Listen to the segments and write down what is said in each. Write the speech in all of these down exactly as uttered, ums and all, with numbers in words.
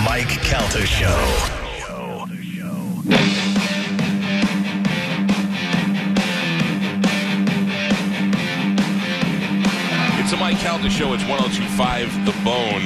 Mike Calta Show. It's the Mike Calta Show. It's one oh two point five The Bone.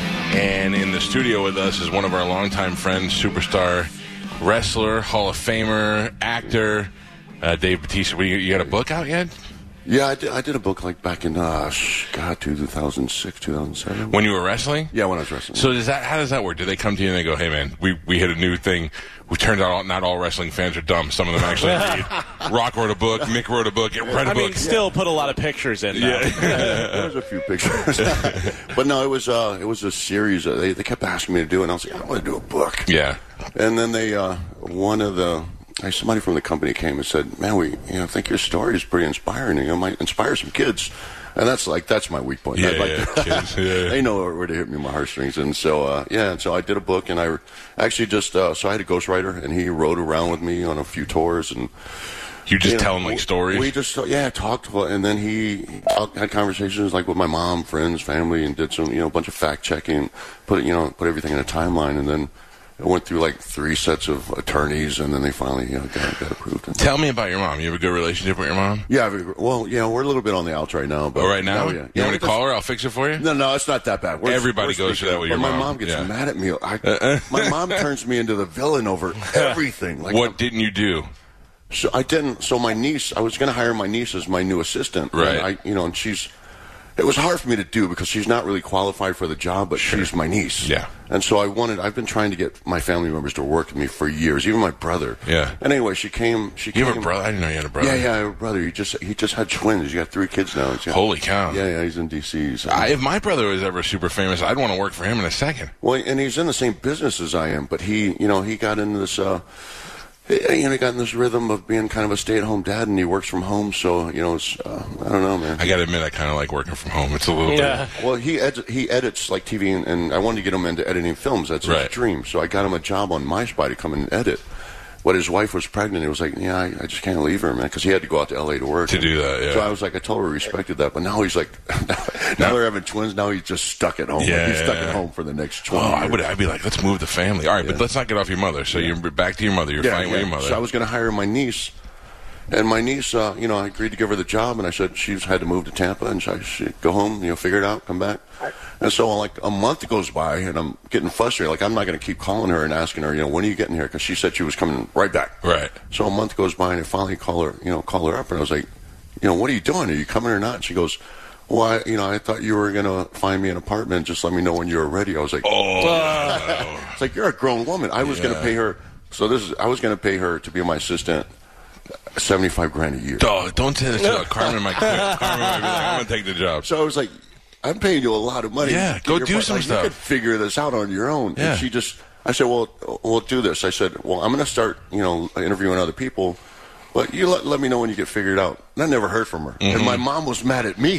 And in the studio with us is one of our longtime friends, superstar wrestler, Hall of Famer, actor, uh, Dave Batista. You, you got a book out yet? Yeah, I did, I did a book like back in, uh, God, two thousand six, two thousand seven. When you were wrestling? Yeah, when I was wrestling. So does that? How does that work? Do they come to you and they go, hey, man, we, we hit a new thing. We turned out all, not all wrestling fans are dumb. Some of them actually read. Rock wrote a book. Mick wrote a book. Read a I book. mean, still put a lot of pictures in. Though. Yeah. There was a few pictures. But no, it was uh, it was a series. Uh, they, they kept asking me to do it, and I was like, I want to do a book. Yeah. And then they, uh, one of the, somebody from the company came and said, man, we, you know, I think your story is pretty inspiring. You know, might inspire some kids. And that's like, that's my weak point. Yeah, I'd like yeah, to, kids, yeah. They know where to hit me in my heartstrings. And so, uh, yeah, and so I did a book, and I actually just, uh, so I had a ghostwriter, and he rode around with me on a few tours, and You just you know, tell them like stories? We just, yeah, talked, and then he talked, had conversations like with my mom, friends, family, and did some, you know, a bunch of fact checking, put, you know, put everything in a timeline, and then I went through like three sets of attorneys, and then they finally, you know, got, got approved. Tell me about your mom. You have a good relationship with your mom? Yeah, we- well, yeah, we're a little bit on the outs right now. But Oh, right now? no, yeah. You yeah, want me to but call her? I'll fix it for you? No, no, it's not that bad. We're, Everybody we're goes through that with but your my mom. mom gets Yeah. mad at me. I, my mom turns me into the villain over everything. Like, What didn't you do? So I didn't. So my niece, I was going to hire my niece as my new assistant. Right. And I, you know, and she's. It was hard for me to do because she's not really qualified for the job, but Sure. she's my niece. Yeah. And so I wanted. I've been trying to get my family members to work with me for years, even my brother. Yeah. And anyway, she came. She You came. have a brother? I didn't know you had a brother. Yeah, yeah, I have a brother. He just he just had twins. He got three kids now. He's got- Holy cow. Yeah, yeah, he's in D C. So. I, if my brother was ever super famous, I'd want to work for him in a second. Well, and he's in the same business as I am, but he, you know, he got into this, uh, he, you know, he got in this rhythm of being kind of a stay-at-home dad, and he works from home. So, you know, it's, uh, I don't know, man. I got to admit, I kind of like working from home. It's a little Yeah. bit. Well, he ed- he edits like T V, and, and I wanted to get him into editing films. That's his Right. dream. So I got him a job on My Spy to come and edit. But his wife was pregnant. He was like, yeah, I, I just can't leave her, man, because he had to go out to L A to work. To do that, yeah. So I was like, I totally respected that. But now he's like, now they're having twins. Now he's just stuck at home. Yeah, like he's stuck yeah. at home for the next Oh, twenty years. I would. I'd be like, let's move the family. All right, but Yeah. let's not get off your mother. So you're back to your mother. You're fighting with your mother. So I was going to hire my niece, and my niece, uh, you know, I agreed to give her the job, and I said she's had to move to Tampa, and so she go home, you know, figure it out, come back. And so, like, a month goes by, and I'm getting frustrated. Like, I'm not going to keep calling her and asking her, you know, when are you getting here? Because she said she was coming right back. Right. So a month goes by, and I finally call her, you know, call her up, and I was like, you know, what are you doing? Are you coming or not? And she goes, well, I, you know, I thought you were going to find me an apartment. Just let me know when you're ready. I was like, Oh. it's like, you're a grown woman. I was going Yeah. to pay her. So this is, I was going to pay her to be my assistant seventy-five grand a year. Dog, don't say this to Carmen. Might quit. Carmen might be like, I'm gonna take the job. So I was like, I'm paying you a lot of money. Yeah, Get go your do part- some like, stuff. You could figure this out on your own. Yeah. And she just, I said, well, we'll do this. I said, well, I'm going to start, you know, interviewing other people. But you let, let me know when you get figured out. And I never heard from her. Mm-hmm. And my mom was mad at me.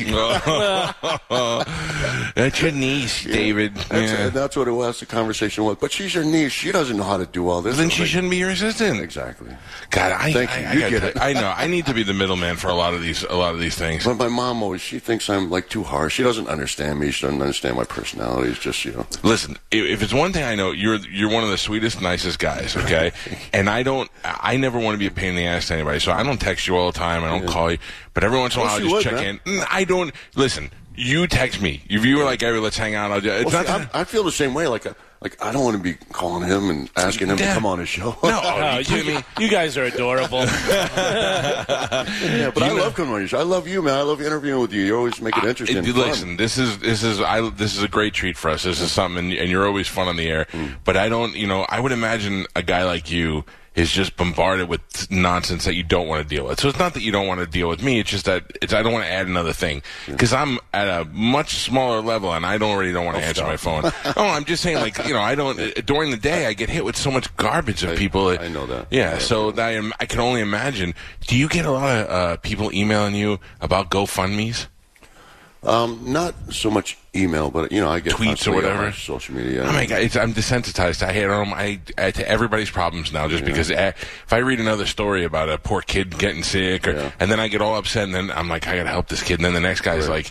That's your niece, David. That's, Yeah. that's what it was, the conversation was. But she's your niece. She doesn't know how to do all this. Then I was she like, shouldn't be your assistant. Exactly. God, I, Thank I, you. I, You gotta get tell- it. I know. I need to be the middleman for a lot of these. A lot of these things. But my mom always, she thinks I'm like too harsh. She doesn't understand me. She doesn't understand my personality. It's just, you know. Listen, if, if it's one thing I know, you're you're one of the sweetest, nicest guys. Okay, and I don't. I never want to be a pain in the ass to anybody, so I don't text you all the time. I don't call you, but every once in a while Well, I'll she just would, check man. in. Mm, I don't listen. You text me. If you were like, "Hey, let's hang out," I'll just, it's Well, not. see, that- I, I feel the same way. Like, uh, like I don't want to be calling him and asking him Yeah. to come on his show. no, Oh, are you you, kidding me? you guys are adorable. yeah, but I you know- love coming on your show. I love you, man. I love interviewing with you. You always make it interesting. It- and fun. listen, this is this is I this is a great treat for us. This is something, and, and you're always fun on the air. Mm. But I don't, you know, I would imagine a guy like you is just bombarded with nonsense that you don't want to deal with. So it's not that you don't want to deal with me. It's just that it's I don't want to add another thing because I'm at a much smaller level, and I don't already don't want to answer my phone. Oh, I'm just saying, like you know, I don't during the day I get hit with so much garbage of I- people. I know that. Yeah, Yeah. so that I, am, I can only imagine. Do you get a lot of uh, people emailing you about GoFundMes? Um, not so much email, but you know, I get Tweets or constantly on whatever? my social media. Oh my God, it's, I'm desensitized. I hate them. I, I to everybody's problems now, just because uh, if I read another story about a poor kid getting sick, or, Yeah. and then I get all upset, and then I'm like, I gotta help this kid, and then the next guy's Right. like,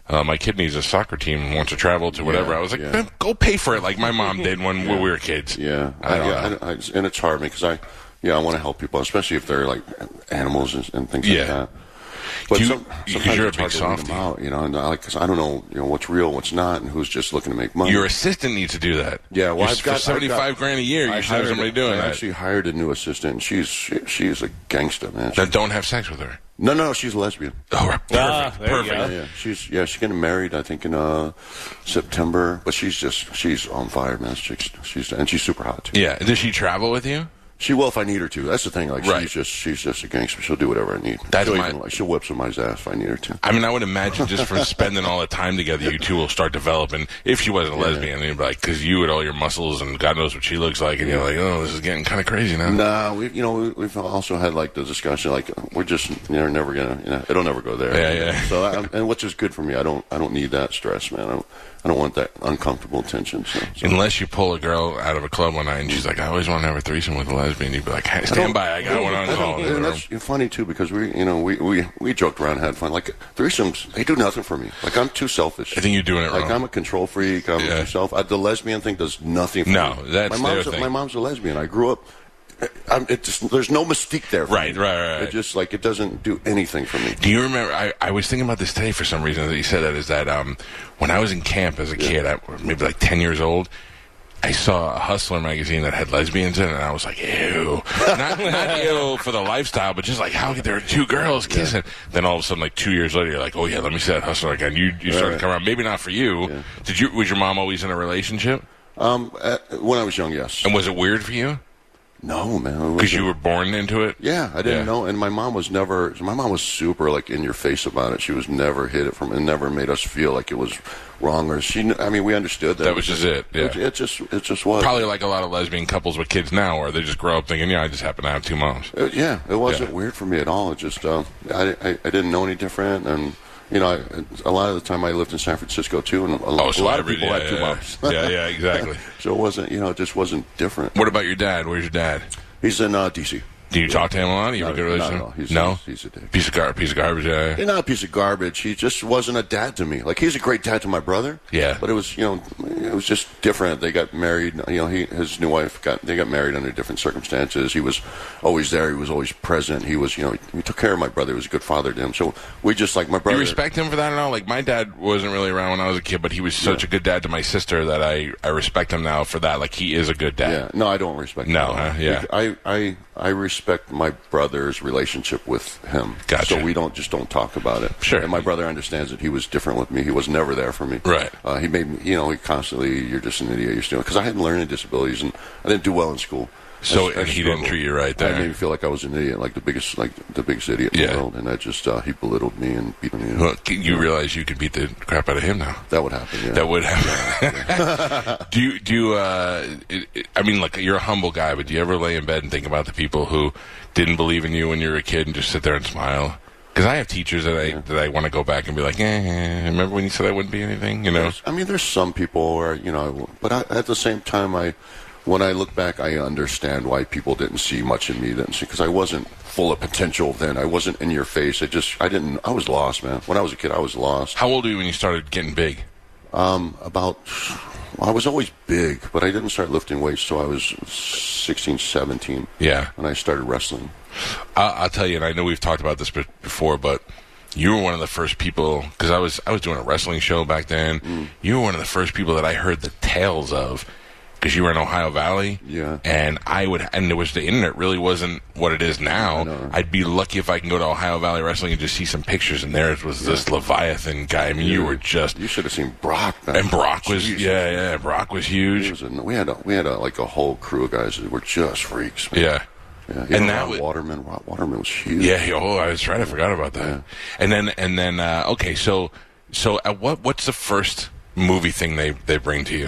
uh, my kid needs a soccer team and wants to travel to whatever. Yeah, I was like, yeah. man, go pay for it like my mom did when Yeah. we were kids. Yeah, I don't yeah, know. I, I, and it's hard because I, yeah, I want to help people, especially if they're like animals and, and things Yeah. like that. But You- some, you- 'cause sometimes you're a it's hard big to weed them softie. out, you know, and I, cause I don't know, you know, what's real, what's not, and who's just looking to make money. Your assistant needs to do that. Yeah, well, You're, I've got for seventy-five I've got- grand a year. You I should have hired- somebody doing I that. actually hired a new assistant. And she's she, she's a gangster, man. She, That don't have sex with her. no, no, she's a lesbian. Oh, right. perfect, Ah, there you perfect. go. Yeah, she's yeah, she's getting married. I think in uh, September. But she's just she's on fire, man. She's, she's and she's super hot too. Yeah. Does she travel with you? She will if I need her to. That's the thing. Like Right. she's just she's just a gangster. She'll do whatever I need. That's she'll my- even, like, she'll whip somebody's ass if I need her to. I mean, I would imagine just from spending all the time together, you two will start developing. If she wasn't a lesbian, you'd be like, because you and all your muscles and God knows what she looks like, and you're like, oh, this is getting kind of crazy now. Nah, we you know we, we've also had like the discussion like we're just you know never gonna you know it'll never go there. Yeah, yeah. So I, and which is good for me. I don't I don't need that stress, man. I don't, I don't want that uncomfortable tension. So, so. Unless you pull a girl out of a club one night and she's like, I always want to have a threesome with a lesbian, you'd be like, hey, stand by, I got one on I call. don't- and that's funny too because we, you know, we, we, we joked around, had fun. Like threesomes, they do nothing for me. Like I'm too selfish. I think you're doing it Like wrong. I'm a control freak. I'm Yeah. too self. I, the lesbian thing does nothing for No, me. that's my mom's their a, thing. my mom's a lesbian. I grew up. I'm, it just, there's no mystique there. For Right, me. right, right, right. It just like it doesn't do anything for me. Do you remember? I, I was thinking about this today for some reason that you said that. Is that um, when I was in camp as a kid, I, maybe like ten years old, I saw a Hustler magazine that had lesbians in it, and I was like, ew. Not, not ew for the lifestyle, but just like, how could there are two girls kissing? Then all of a sudden, like two years later, you're like, oh yeah, let me see that Hustler again. You you started Right. to come around. Maybe not for you. Yeah. Did you? Was your mom always in a relationship? Um, uh, when I was young, yes. And was it weird for you? No, man. it Because wasn't. you were born into it? Yeah, I didn't Yeah. know, and my mom was never. My mom was super like in your face about it. She was never hid it from, and never made us feel like it was wrong or she. kn- I mean, we understood that. That was just it, yeah. It, it just, it just was. Probably like a lot of lesbian couples with kids now, where they just grow up thinking, yeah, I just happen to have two moms. It- yeah, it wasn't Yeah. weird for me at all. It just, uh, I, I, I didn't know any different, and you know, I, a lot of the time I lived in San Francisco too, and a, Oh, a so lot of every- people yeah, had two yeah, moms. yeah, yeah, exactly. So it wasn't, you know, it just wasn't different. What about your dad? Where's your dad? He's in uh, D C. Do you talk to him a lot? You have a No, good not at relationship? all. He's- no? he's- he's a dick. Piece of, gar- piece of garbage, yeah. He's not a piece of garbage. He just wasn't a dad to me. Like he's a great dad to my brother. Yeah. But it was, you know, it was just different. They got married. You know, he his new wife got they got married under different circumstances. He was always there. He was always present. He was, you know, he took care of my brother. He was a good father to him. So we just like my Do brother. you respect him for that at all? Like, my dad wasn't really around when I was a kid, but he was such a good dad to my sister that I, I respect him now for that. Like, he is a good dad. Yeah. No, I don't respect. No, him at all. huh? Yeah. I I I respect my brother's relationship with him. Gotcha. So we don't just don't talk about it. Sure. And my brother understands that he was different with me. He was never there for me. Right. Uh, he made me, you know, he constantly, you're just an idiot. You're still because I had learning disabilities and I didn't do well in school. So- I- I and he didn't struggled. treat you right there. That made me feel like I was an idiot, like the biggest, like the biggest idiot in Yeah. the world. And I just uh, he belittled me and beat me. Well, you realize you could beat the crap out of him now. That would happen. Yeah. That would happen. do you, do you, uh, it, it, I mean, like, you're a humble guy, but do you ever lay in bed and think about the people who didn't believe in you when you were a kid and just sit there and smile? Because I have teachers that I that I want to go back and be like, eh, remember when you said I wouldn't be anything? You know? I mean, there's some people where you know, but I, at the same time, I when I look back, I understand why people didn't see much in me, didn't see because I wasn't full of potential then. I wasn't in your face. I just, I didn't. I was lost, man. When I was a kid, I was lost. How old were you when you started getting big? Um, about. Well, I was always big, but I didn't start lifting weights till I was sixteen, seventeen. Yeah. When I started wrestling. I'll, I'll tell you, and I know we've talked about this be- before, but you were one of the first people, because I was I was doing a wrestling show back then. Mm. You were one of the first people that I heard the tales of, because you were in Ohio Valley. Yeah. And I would, and there was the internet really wasn't what it is now. I know. I'd be lucky if I can go to Ohio Valley Wrestling and just see some pictures, and there was this Leviathan guy. I mean, you were just, You should have seen Brock. Man. and Brock was, Jesus. yeah, yeah, Brock was He huge. was a, we had a, we had a, like a whole crew of guys that were just freaks. Man. Yeah. Yeah, And and that Rob was- Waterman, Rob Waterman was huge. Yeah. Oh, I was right. I forgot about that. Yeah. And then, and then, uh, okay. So, so, at what? What's the first movie thing they they bring to you?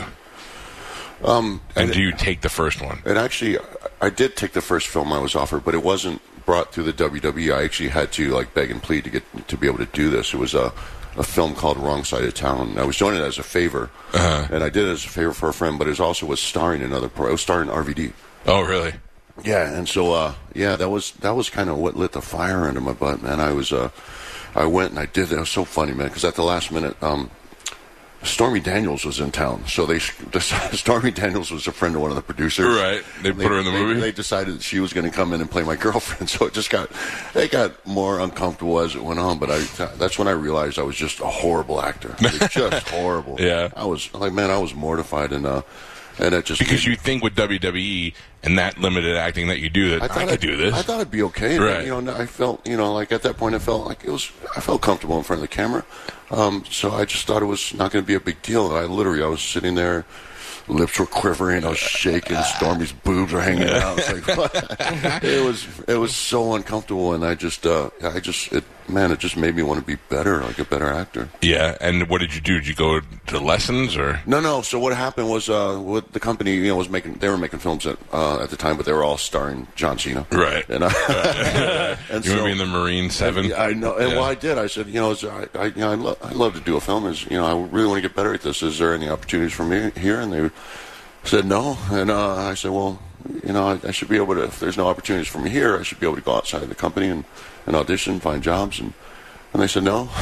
Um, And do you take the first one? It actually, I did take the first film I was offered, but it wasn't brought through the W W E. I actually had to like beg and plead to get to be able to do this. It was a a film called Wrong Side of Town. I was doing it as a favor, Uh-huh. and I did it as a favor for a friend, but it was also was starring another pro. It was starring R V D. Oh, really? Yeah, and so uh, yeah, that was that was kind of what lit the fire under my butt, man. I was uh, I went and I did that. It was so funny, man, because at the last minute, um, Stormy Daniels was in town. So they, Stormy Daniels was a friend of one of the producers. Right. They put they, her in the they, movie? They decided that she was going to come in and play my girlfriend. So it just got, it got more uncomfortable as it went on. But I, that's when I realized I was just a horrible actor. Like, just horrible. Yeah. I was like, man, I was mortified. And, uh, and it just. Because you think with W W E and that limited acting that you do that I, I could I'd, do this. I thought it'd be okay. Right. You know, I felt, you know, like at that point I felt like it was, I felt comfortable in front of the camera. Um, so I just thought it was not going to be a big deal. And I literally, I was sitting there, lips were quivering, I was shaking, Stormy's boobs were hanging out. It's like, what? It was, it was so uncomfortable, and I just, uh, I just, it, man, it just made me want to be better, like a better actor. Yeah, and what did you do? Did you go to lessons or? No, no. So what happened was, uh, what the company, you know, was making, they were making films at, uh, at the time, but they were all starring John Cena. Right. And, uh, and you so, want to be in the Marine Seven? I, I know, and yeah. well, I did. I said, you know, I, I, you know, I, lo- I love to do a film. Is, you know, I really want to get better at this. Is there any opportunities for me here? And they said no, and uh, I said, well, you know, I, I should be able to. If there's no opportunities for me here, I should be able to go outside of the company and, and audition, find jobs, and and they said no,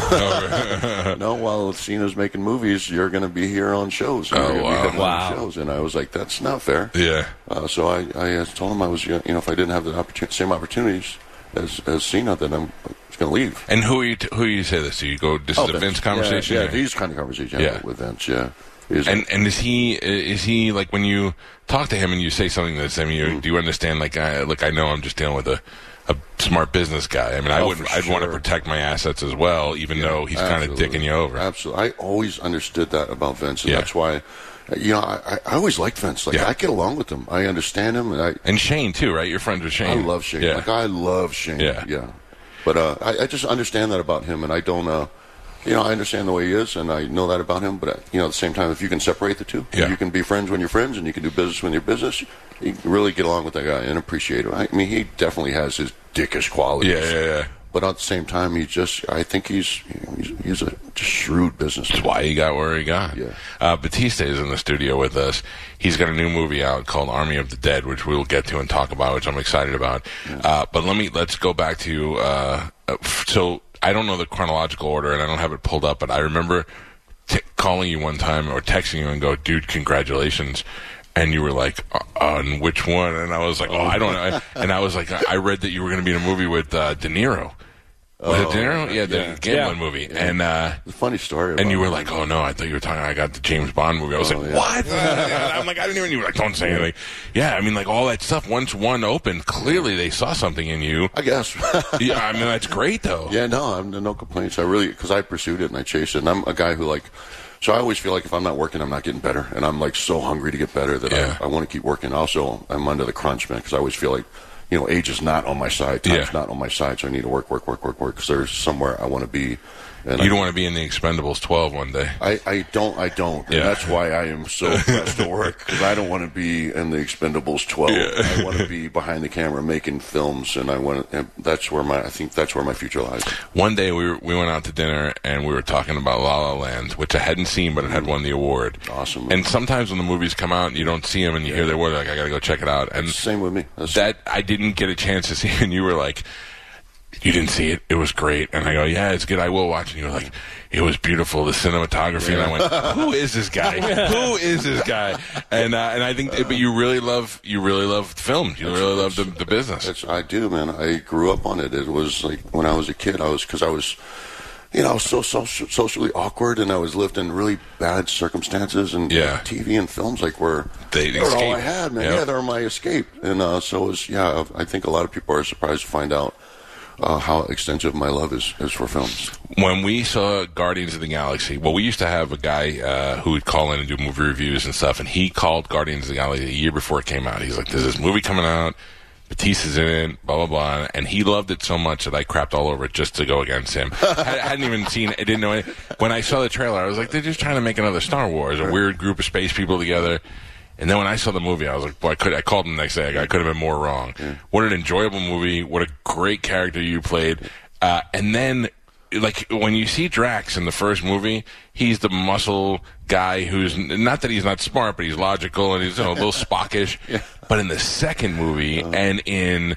no. While Cena's making movies, you're going to be here on shows. And Oh, you're wow. gonna be Wow. on shows, and I was like, that's not fair. Yeah. Uh, so I, I told him I was, you know, if I didn't have the opportunity, same opportunities as as Cena, then I'm going to leave. And who you t- who you say this to? You go. This is a Vince conversation. Yeah, yeah, or- these kind of conversations Yeah. with Vince. Yeah. Is And and is he is he like when you talk to him and you say something that's I mean you, Mm. do you understand like I, look I know I'm just dealing with a, a smart business guy I mean I Oh, wouldn't for I'd want to sure. protect my assets as well even though he's kind of Absolutely. dicking you over. Absolutely. I always understood that about Vince, and Yeah. that's why, you know, I, I always liked Vince. Like, Yeah. I get along with him. I understand him, and I And Shane too, right? You're friends with Shane. I love Shane. Yeah. Like, I love Shane. Yeah. Yeah. But uh, I, I just understand that about him, and I don't, uh, you know, I understand the way he is, and I know that about him, but, uh, you know, at the same time, if you can separate the two, Yeah. you can be friends when you're friends, and you can do business when you're business, you can really get along with that guy and appreciate him. I mean, he definitely has his dickish qualities. Yeah, yeah, yeah. But at the same time, he just, I think he's he's, he's a just shrewd businessman. That's why he got where he got. Yeah. Uh, Batista is in the studio with us. He's got a new movie out called Army of the Dead, which we will get to and talk about, which I'm excited about. Yeah. Uh, but let me let's go back to uh, uh, so I don't know the chronological order and I don't have it pulled up, but I remember t- calling you one time or texting you and go, "Dude, congratulations." And you were like, uh, on which one? And I was like, oh, I don't know. And I was like, I read that you were going to be in a movie with uh, De Niro. Was it De Niro? Yeah, the yeah. gambling Yeah. movie. And uh, It's a funny story. and you were about like, oh, no, I thought you were talking, I got the James Bond movie. I was Oh, like, yeah. what? I'm like, I didn't even, you were like, don't say anything. Yeah, I mean, like, all that stuff, once one opened, clearly they saw something in you. I guess. Yeah, I mean, that's great, though. Yeah, no, I'm no complaints. I really, because I pursued it and I chased it. And I'm a guy who, like, so I always feel like if I'm not working, I'm not getting better. And I'm, like, so hungry to get better that Yeah. I, I want to keep working. Also, I'm under the crunch, man, because I always feel like, you know, age is not on my side. Time's Yeah. not on my side. So I need to work, work, work, work, work, because there's somewhere I want to be. And You I, don't want to be in the Expendables twelve one day. I, I don't, I don't. And Yeah. that's why I am so pressed to work, because I don't want to be in the Expendables twelve. Yeah. I want to be behind the camera making films, and I want to, and that's where my, I think that's where my future lies. One day we were, we went out to dinner and we were talking about La La Land, which I hadn't seen, but it had won the award. Awesome. And sometimes when the movies come out and you don't see them and you hear their word, like, I got to go check it out. And Same with me. That's, that I didn't get a chance to see, and you were like, you didn't see it. It was great. And I go, yeah, it's good. I will watch. And you were like, it was beautiful. The cinematography. And I went, who is this guy? Who is this guy? And uh, and I think, but you really love, you really love film. You really love the, the business. It's, I do, man. I grew up on it. It was like when I was a kid, I was, because I was, you know, I was so social, socially awkward, and I was lived in really bad circumstances, and Yeah. T V and films like were, They they were all escape. I had, man. Yep. Yeah, they were my escape. And uh, so it was, yeah, I think a lot of people are surprised to find out uh, how extensive my love is, is for films. When we saw Guardians of the Galaxy, well, we used to have a guy uh, who would call in and do movie reviews and stuff, and he called Guardians of the Galaxy a year before it came out. He's like, there's this movie coming out, Batista's in it, blah, blah, blah, and he loved it so much that I crapped all over it just to go against him. I hadn't even seen it, I didn't know it. When I saw the trailer, I was like, they're just trying to make another Star Wars, a weird group of space people together. And then when I saw the movie, I was like, boy, I could. I called him the next day. I could have been more wrong. Yeah. What an enjoyable movie. What a great character you played. Uh, and then, like, when you see Drax in the first movie, he's the muscle guy who's, not that he's not smart, but he's logical and he's, you know, a little Spockish. Yeah. But in the second movie and in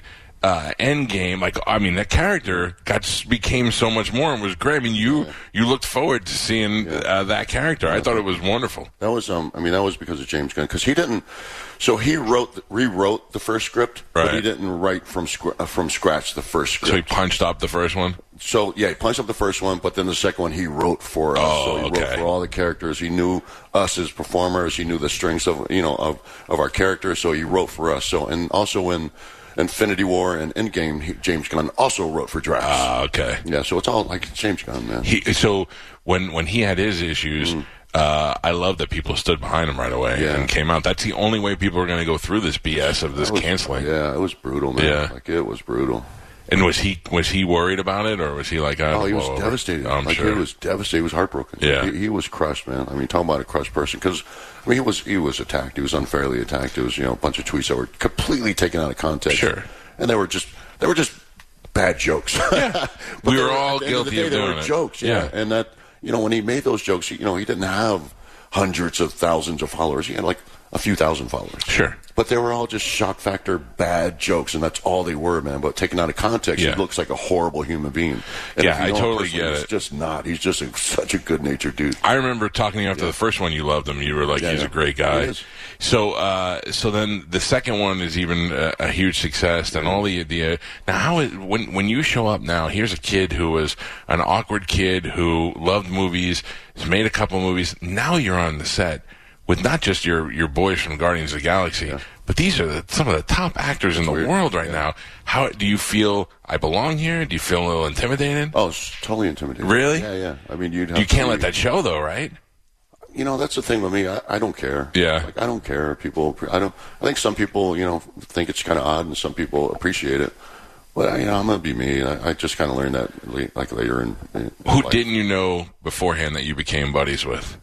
uh, Endgame, like I mean, that character got became so much more and was great. I mean, you Yeah. you looked forward to seeing Yeah. uh, that character. I thought it was wonderful. That was, um, I mean, that was because of James Gunn, because he didn't. So he wrote, rewrote the first script, but he Right. didn't write from scr- uh, from scratch the first script. So he punched up the first one. So yeah, he punched up the first one, but then the second one he wrote for us. Oh, so he okay. wrote for all the characters. He knew us as performers. He knew the strengths of you know of of our characters. So he wrote for us. So and also in Infinity War and Endgame, he, James Gunn also wrote for Drax. Ah, okay. Yeah, so it's all like James Gunn, man. He so when when he had his issues. Uh, I love that people stood behind him right away Yeah. and came out. That's the only way people are going to go through this B S of this It was- canceling. Yeah, it was brutal, man. Yeah. Like it was brutal. And was he was he worried about it, or was he like, oh, Oh, he was blow over? devastated. Oh, I'm like sure. he was devastated. He was heartbroken. Yeah. he, he was crushed, man. I mean, talking about a crushed person, because I mean, he was he was attacked. He was unfairly attacked. It was you know a bunch of tweets that were completely taken out of context. Sure. and they were just they were just bad jokes. Yeah. But We they were at all the end of the guilty day, of they doing were it. jokes. Yeah. Yeah. and that you know when he made those jokes, you know, he didn't have hundreds of thousands of followers. He had like a few thousand followers. Sure. But they were all just shock factor bad jokes, and that's all they were, man. But taken out of context, Yeah. he looks like a horrible human being. And Yeah, if you I know him totally personally, get he's it. just not. He's just a, such a good-natured dude. I remember talking to you after the first one. You loved him. You were like, Yeah, he's yeah. a great guy. He is. So, uh, so then the second one is even a, a huge success. And all the the uh, now, how is, when when you show up now, here's a kid who was an awkward kid who loved movies, has made a couple movies. Now you're on the set with not just your your boys from Guardians of the Galaxy, but these are the, some of the top actors in the weird. world right now. How do you feel? I belong here? Do you feel a little intimidated? Oh, it's totally intimidating. Really? Yeah, yeah. I mean, you'd have You can't to- let that show, though, right? You know, that's the thing with me. I, I don't care. Yeah. Like, I don't care. People, I don't. I think some people, you know, think it's kind of odd, and some people appreciate it. But I, you know, I'm gonna be me. I, I just kind of learned that, la- like later in. in Who life. didn't you know beforehand that you became buddies with?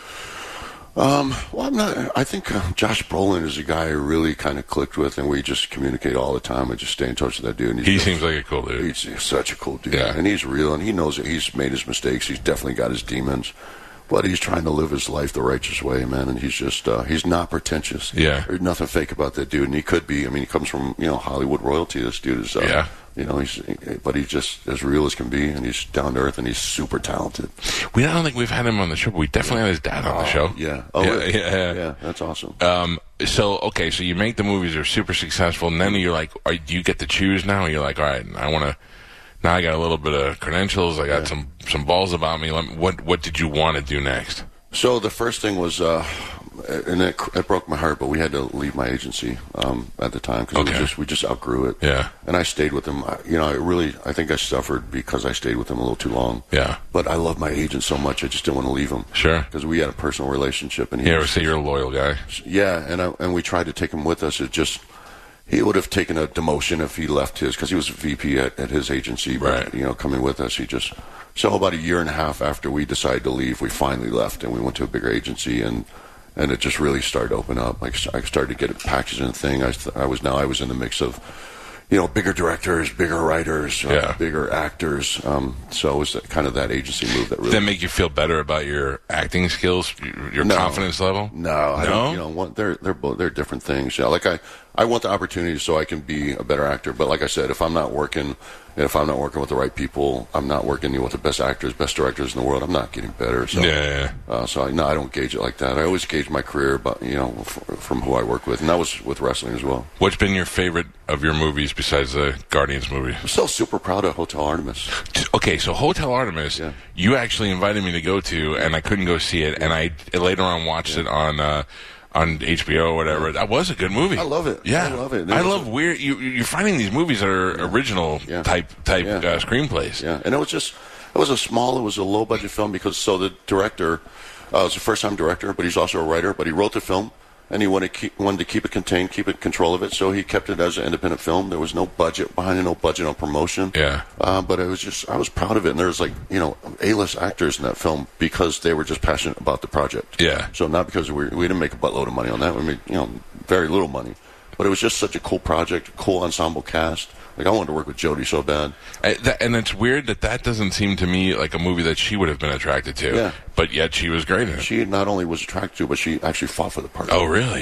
Um, well, I'm not. I think uh, Josh Brolin is a guy I really kind of clicked with, and we just communicate all the time. I just stay in touch with that dude. And he's He just- seems like a cool dude. He's, he's such a cool dude, Yeah. and he's real, and he knows that he's made his mistakes. He's definitely got his demons, but he's trying to live his life the righteous way, man. And he's just uh, he's not pretentious. Yeah. There's nothing fake about that dude, and he could be. I mean, he comes from you know Hollywood royalty. This dude is, uh, Yeah. You know, he's but he's just as real as can be, and he's down to earth, and he's super talented. We I don't think we've had him on the show, but we definitely had his dad on the show. Yeah. Oh, yeah, really? yeah, yeah. Yeah, that's awesome. Um, so okay, so you make the movies, they're super successful, and then you're like, are, do you get to choose now? You're like, all right, I want to. Now I got a little bit of credentials. I got some some balls about me. Let me. What what did you want to do next? So the first thing was, uh, and it, it broke my heart, but we had to leave my agency um, at the time because Okay. we just we just outgrew it. Yeah. And I stayed with him. I, you know, I really I think I suffered because I stayed with him a little too long. Yeah. But I love my agent so much, I just didn't want to leave him. Sure. Because we had a personal relationship, and he Yeah, was, say you're a loyal guy. yeah, and I, and we tried to take him with us. It just he would have taken a demotion if he left his because he was V P at, at his agency. But, Right. You know, coming with us, he just so about a year and a half after we decided to leave, we finally left and we went to a bigger agency and and it just really started to open up. Like I started to get a package and thing. I, I was now I was in the mix of. You know, bigger directors, bigger writers, uh, Yeah. bigger actors. Um, so it was that, kind of that agency move that really. Does that make you feel better about your acting skills, your, your No. confidence level? No, I No? don't, you know, one, they're they're both they're different things. Yeah, like I, I want the opportunity so I can be a better actor. But like I said, if I'm not working, if I'm not working with the right people, I'm not working you know, with the best actors, best directors in the world. I'm not getting better. So, Yeah, yeah, yeah. Uh, so I, no, I don't gauge it like that. I always gauge my career, but you know, f- from who I work with, and that was with wrestling as well. What's been your favorite of your movies besides the Guardians movie? I'm still super proud of Hotel Artemis. Okay, so Hotel Artemis, Yeah. you actually invited me to go to, and I couldn't go see it, and I later on watched it on uh, on H B O or whatever. That was a good movie. I love it. Yeah, I love it. I It was love weird. You you're finding these movies that are original Yeah. type type Yeah. uh, screenplays. Yeah, and it was just it was a small, it was a low budget film because so the director uh, was a first time director, but he's also a writer. But he wrote the film, and he wanted to keep, wanted to keep it contained, keep it control of it. So he kept it as an independent film. There was no budget behind it, no budget on promotion. Yeah. Uh, but it was just I was proud of it. And there was like you know A-list actors in that film because they were just passionate about the project. Yeah. So not because we we didn't make a buttload of money on that. We made you know very little money. But it was just such a cool project, cool ensemble cast. Like I wanted to work with Jodie so bad. Uh, that, and it's weird that that doesn't seem to me like a movie that she would have been attracted to. Yeah. But yet she was great in it. She not only was attracted to, but she actually fought for the part. Oh, really? Yeah.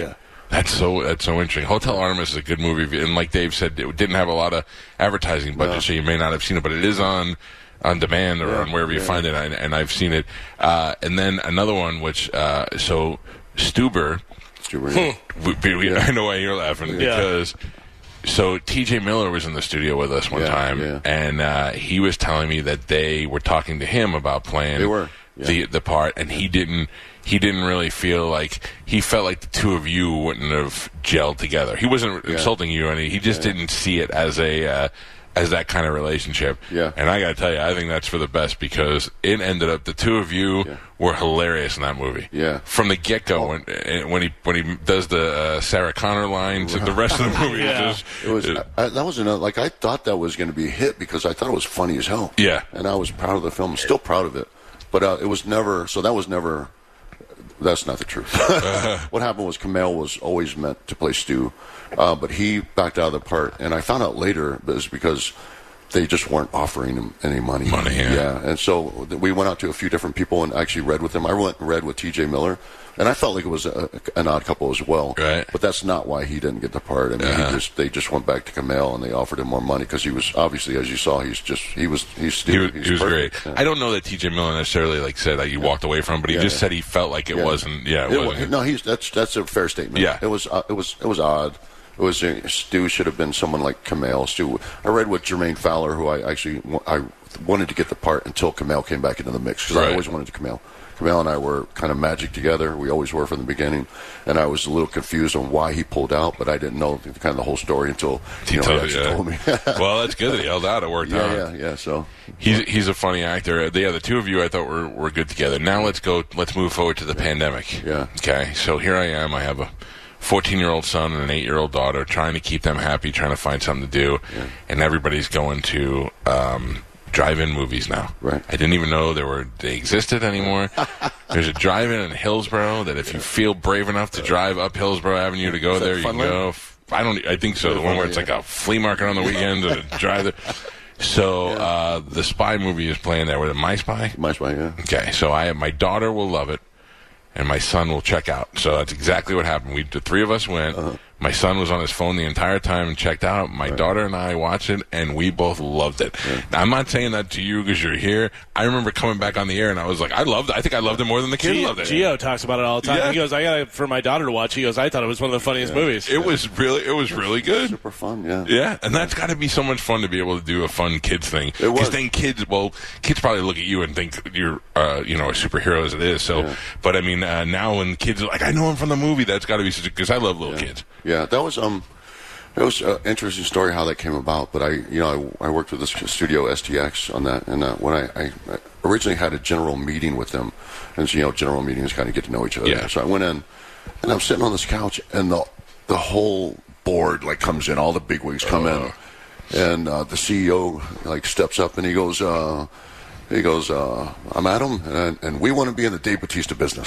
That's so that's so interesting. Hotel Artemis is a good movie, and like Dave said, it didn't have a lot of advertising budget, No. so you may not have seen it, but it is on on demand or Yeah, on wherever you yeah. find it, and, and I've seen it. Uh, and then another one, which uh, so Stuber, Stuber, we, we, I know why you're laughing Yeah. because. So T J Miller was in the studio with us one Yeah, time, yeah. and uh, he was telling me that they were talking to him about playing They were, yeah. the the part, and he didn't he didn't really feel like he felt like the two of you wouldn't have gelled together. He wasn't Yeah. insulting you, and he, he just Yeah. didn't see it as a uh, as that kind of relationship. Yeah. And I got to tell you, I think that's for the best because it ended up the two of you Yeah. were hilarious in that movie. Yeah. From the get go, when uh, when he when he does the uh, Sarah Connor lines, and the rest of the movie is Yeah. just It was I, that was another like I thought that was going to be a hit because I thought it was funny as hell. Yeah. and I was proud of the film. I'm still proud of it, but uh, it was never. So that was never. That's not the truth. What happened was Kumail was always meant to play Stu, uh, but he backed out of the part, and I found out later it was because they just weren't offering him any money. Money, yeah. yeah. And so th- we went out to a few different people and actually read with them. I went and read with T J Miller. And I felt like it was a, an odd couple as well, Right. but that's not why he didn't get the part. I mean, Uh-huh. he just they just went back to Kumail and they offered him more money because he was obviously, as you saw, he's just he was he's He was, he's he was great. perfect. Yeah. I don't know that T J Miller necessarily like said that you walked away from, but he Yeah, just yeah. said he felt like it Yeah. wasn't. Yeah, it, It wa- wasn't. no, he's that's that's a fair statement. Yeah. it was uh, it was it was odd. It was uh, Stu should have been someone like Kumail. Stu, I read with Jermaine Fowler, who I actually wa- I wanted to get the part until Kumail came back into the mix because Right. I always wanted to Kumail. Kumail and I were kind of magic together. We always were from the beginning, and I was a little confused on why he pulled out, but I didn't know the, kind of the whole story until He you know, told- he actually yeah. told me. Well, that's good that he held out. It worked out. yeah, yeah, yeah. So He's he's a funny actor. Yeah, the two of you I thought were, were good together. Now let's go. Let's move forward to the pandemic. Yeah. Okay. So here I am. I have a fourteen-year-old son and an eight-year-old daughter. Trying to keep them happy. Trying to find something to do. Yeah. And everybody's going to um, drive-in movies now. Right. I didn't even know there were they existed anymore. There's a drive-in in Hillsborough that if you feel brave enough to drive up Hillsborough Avenue to go Is that there, you can Funland? go. I don't. I think so. The one where it's like a flea market on the weekend and a drive there. So uh, the Spy movie is playing there. Was it My Spy? my spy, yeah. Okay, so I my daughter will love it, and my son will check out. So that's exactly what happened. We the three of us went. Uh-huh. My son was on his phone the entire time and checked out. My daughter and I watched it, and we both loved it. Now, I'm not saying that to you because you're here. I remember coming back on the air, and I was like, I loved it. I think I loved it more than the kids Gio, loved it. Gio talks about it all the time. Yeah. He goes, "I got it for my daughter to watch." He goes, "I thought it was one of the funniest movies." It was really, it was really good. Super fun, yeah. Yeah, and that's got to be so much fun to be able to do a fun kids thing. It was. Because then kids, well, kids probably look at you and think you're, uh, you know, a superhero as it is. So, Yeah. but I mean, uh, now when kids are like, I know him from the movie, that's got to be such because I love little kids. Yeah, that was um, it was an interesting story how that came about. But I, you know, I, I worked with this studio S T X on that, and uh, when I, I originally had a general meeting with them, and so, you know, general meetings kind of get to know each other. Yeah. So I went in, and I'm sitting on this couch, and the the whole board like comes in, all the bigwigs come in, and uh, the C E O like steps up and he goes. Uh, He goes, uh, I'm Adam, and, and we want to be in the Dave Bautista business.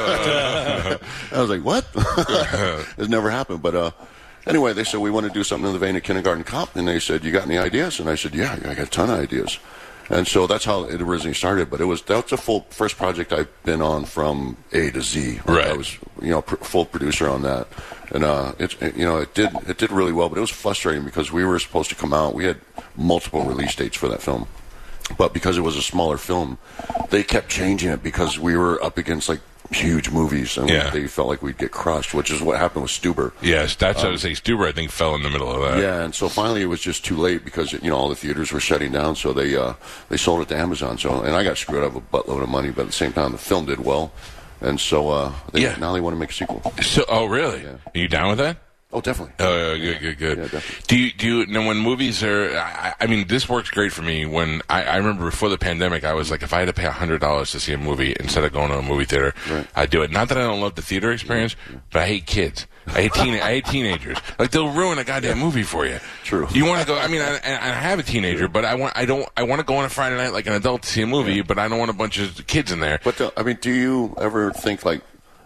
I was like, what? It's never happened. But uh, anyway, they said, we want to do something in the vein of Kindergarten Cop. And they said, you got any ideas? And I said, yeah, I got a ton of ideas. And so that's how it originally started. But it was that's a full first project I've been on from A to Z. Right. I was, you know, pr- full producer on that. And uh, it, it, you know, it did it did really well. But it was frustrating because we were supposed to come out. We had multiple release dates for that film. But because it was a smaller film, they kept changing it because we were up against like huge movies, and Yeah. they felt like we'd get crushed, which is what happened with Stuber. Yes, that's what I was saying. Stuber, I think, fell in the middle of that. Yeah, and so finally it was just too late because you know all the theaters were shutting down, so they uh, they sold it to Amazon. So and I got screwed out of a buttload of money, but at the same time the film did well, and so uh, they, Yeah. now they want to make a sequel. So, oh, really? Yeah. Are you down with that? Oh, definitely. Oh, yeah, good, good, good. Yeah, definitely. do you do you now when movies are? I, I mean, this works great for me. When I, I remember before the pandemic, I was like, if I had to pay a hundred dollars to see a movie instead of going to a movie theater, Right. I'd do it. Not that I don't love the theater experience, but I hate kids. I hate teen. I hate teenagers. Like they'll ruin a goddamn movie for you. True. You want to go? I mean, I, I have a teenager, but I want. I don't. I want to go on a Friday night like an adult to see a movie, but I don't want a bunch of kids in there. But uh, I mean, do you ever think like?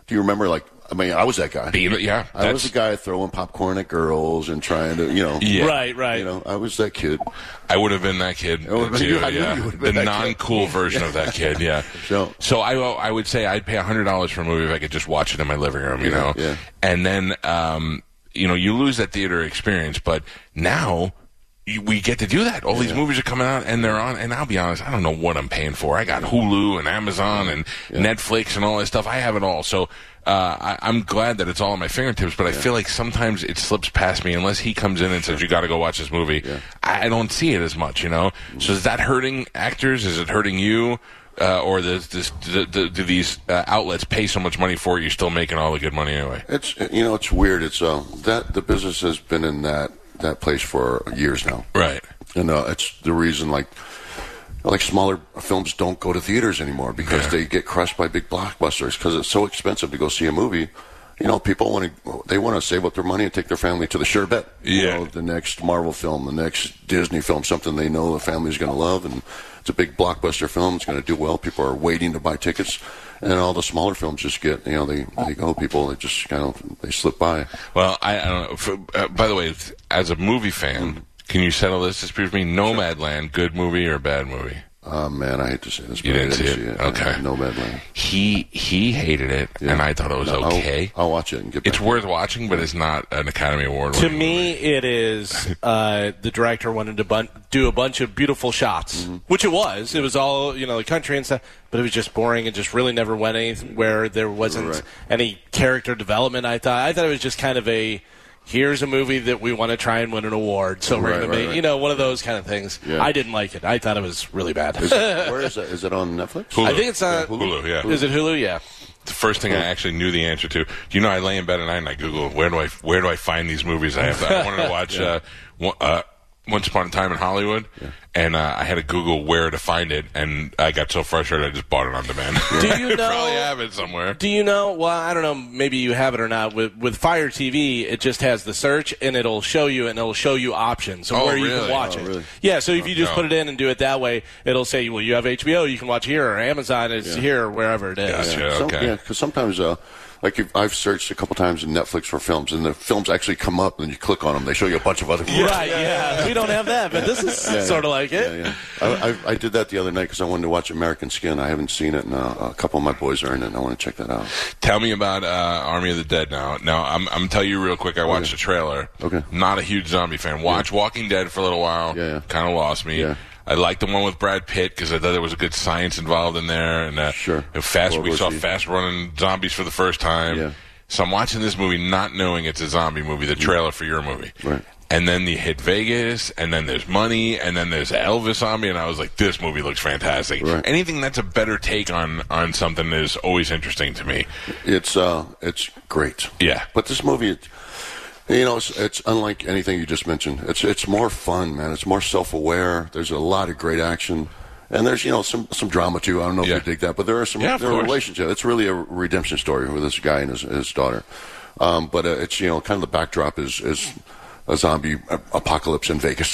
do you remember, like, I mean, I was that guy. Being, yeah. I was the guy throwing popcorn at girls and trying to, you know. Yeah. Right, right. You know, I was that kid. I would have been that kid, Oh, too, you- I knew yeah. you would have The been that non-cool kid. version of that kid, yeah. So- so I, I would say I'd pay one hundred dollars for a movie if I could just watch it in my living room, you Yeah, know? yeah. And then, um, you know, you lose that theater experience, but now you, we get to do that. All these movies are coming out, and they're on, and I'll be honest, I don't know what I'm paying for. I got Hulu and Amazon and Netflix and all that stuff. I have it all. So uh, I, I'm glad that it's all at my fingertips, but I feel like sometimes it slips past me unless he comes in and says, you got to go watch this movie. I, I don't see it as much, you know? So is that hurting actors? Is it hurting you? Uh, or does this, do, do, do these uh, outlets pay so much money for it, you're still making all the good money anyway? It's, you know, it's weird. It's, uh, that, the business has been in that, that place for years now. Right. And uh, it's the reason, like, like smaller films don't go to theaters anymore because Yeah. they get crushed by big blockbusters because it's so expensive to go see a movie. You know, people want to they want to save up their money and take their family to the sure bet. You Yeah. know, the next Marvel film, the next Disney film, something they know the family's going to love, and it's a big blockbuster film. It's going to do well. People are waiting to buy tickets, and all the smaller films just get, you know, they they go. People they just kind of they slip by. Well, I, I don't know. For, uh, by the way, as a movie fan, can you settle this dispute with me? Nomadland, good movie or bad movie? Oh man, I hate to say this, but You I didn't see it? it. Okay. No bad land. He he hated it, Yeah. and I thought it was No, okay. I'll, I'll watch it and get back. It's worth watching, but it's not an Academy Award. To me, it is uh, the director wanted to bun- do a bunch of beautiful shots, Mm-hmm. which it was. It was all, you know, the country and stuff, but it was just boring and just really never went anywhere. There wasn't Right. any character development, I thought. I thought it was just kind of a, here's a movie that we want to try and win an award, so we're Right, going to right, make, right. you know, one of those kind of things. Yeah. I didn't like it. I thought it was really bad. Is it, where is that? Is it on Netflix? Hulu. I think it's on Hulu, yeah. Is it Hulu? Yeah. The first thing I actually knew the answer to. You know, I lay in bed at night and I Google where do I where do I find these movies? I have. To, I wanted to watch uh, one- uh, Once Upon a Time in Hollywood, and uh, I had to Google where to find it, and I got so frustrated I just bought it on demand. Do you know? Probably have it somewhere. Do you know? Well, I don't know. Maybe you have it or not. With with Fire T V, it just has the search, and it'll show you, and it'll show you options of Oh, where you really? can watch Oh, it. really? Yeah. So if you just no. put it in and do it that way, it'll say, well, you have H B O, you can watch here, or Amazon is here, or wherever it is. Gotcha. Yeah, Some- okay. yeah, because sometimes, uh, like if I've searched a couple times in Netflix for films, and the films actually come up, and you click on them, they show you a bunch of other movies. Right. Yeah. We don't have that, but this is Yeah, sort of yeah. like it. Yeah, yeah. I, I, I did that the other night because I wanted to watch American Skin. I haven't seen it, and uh, a couple of my boys are in it, and I want to check that out. Tell me about uh, Army of the Dead now. Now, I'm, I'm going to tell you real quick. I watched the trailer. Okay. Not a huge zombie fan. Watched Walking Dead for a little while. Yeah, yeah. Kind of lost me. Yeah. I liked the one with Brad Pitt because I thought there was a good science involved in there. And uh, Sure. and fast, World we War saw Z. fast-running zombies for the first time. Yeah. So I'm watching this movie not knowing it's a zombie movie, the trailer for your movie. Right. And then you hit Vegas, and then there's money, and then there's Elvis zombie, and I was like, this movie looks fantastic. Right. Anything that's a better take on, on something is always interesting to me. It's uh, it's great. Yeah. But this movie, it, you know, it's, it's unlike anything you just mentioned. It's it's more fun, man. It's more self-aware. There's a lot of great action, and there's you know some some drama too. I don't know Yeah. if you dig that, but there are some Yeah, of there are course. relationships. It's really a redemption story with this guy and his, his daughter. Um, but uh, it's you know kind of the backdrop is is a zombie apocalypse in Vegas.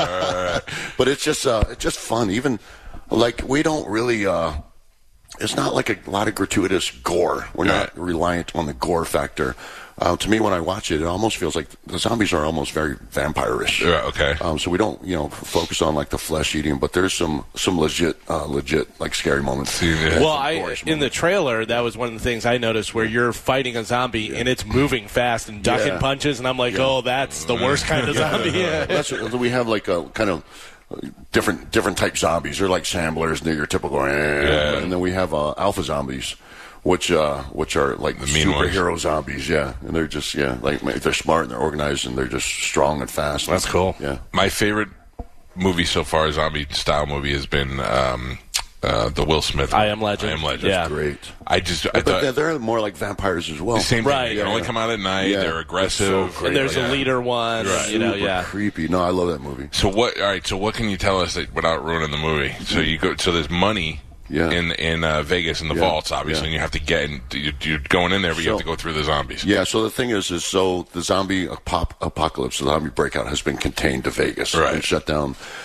But it's just uh, it's just fun. Even like we don't really. Uh, it's not like a lot of gratuitous gore. We're not Right. reliant on the gore factor. Uh, to me, when I watch it, it almost feels like the zombies are almost very vampire-ish. Yeah, okay. Um, so we don't, you know, focus on like the flesh eating, but there's some some legit, uh, legit like scary moments. Yeah. Well, Some I gorish in the moments. trailer, that was one of the things I noticed where you're fighting a zombie and it's moving fast and ducking Yeah. punches, and I'm like, oh, that's the worst kind of zombie. That's what, we have like a kind of different different type zombies. They're like samblers, and they're your typical. Eh, Yeah. And then we have uh, alpha zombies, which uh, which are like The mean ones. superhero zombies. Yeah, and they're just yeah, like they're smart and they're organized and they're just strong and fast. That's cool. Yeah. My favorite movie so far, zombie style movie, has been um, uh, the Will Smith. I Am Legend. I Am Legend. Yeah. Great. I just I But thought they're, they're more like vampires as well. the same Right, thing. They yeah, only yeah. come out at night. Yeah. They're aggressive. They're so great. And there's Yeah. a leader one, Right. you know, Super yeah. creepy. No, I love that movie. So what? All right. So what can you tell us that, without ruining the movie? So you go. So there's money. Yeah. In in uh, Vegas in the Yeah, vaults, obviously, yeah. and you have to get. In, you- you're going in there, but you So- have to go through the zombies. Yeah, so the thing is, is so the zombie apop- apocalypse, the zombie breakout has been contained to Vegas Right. and shut down.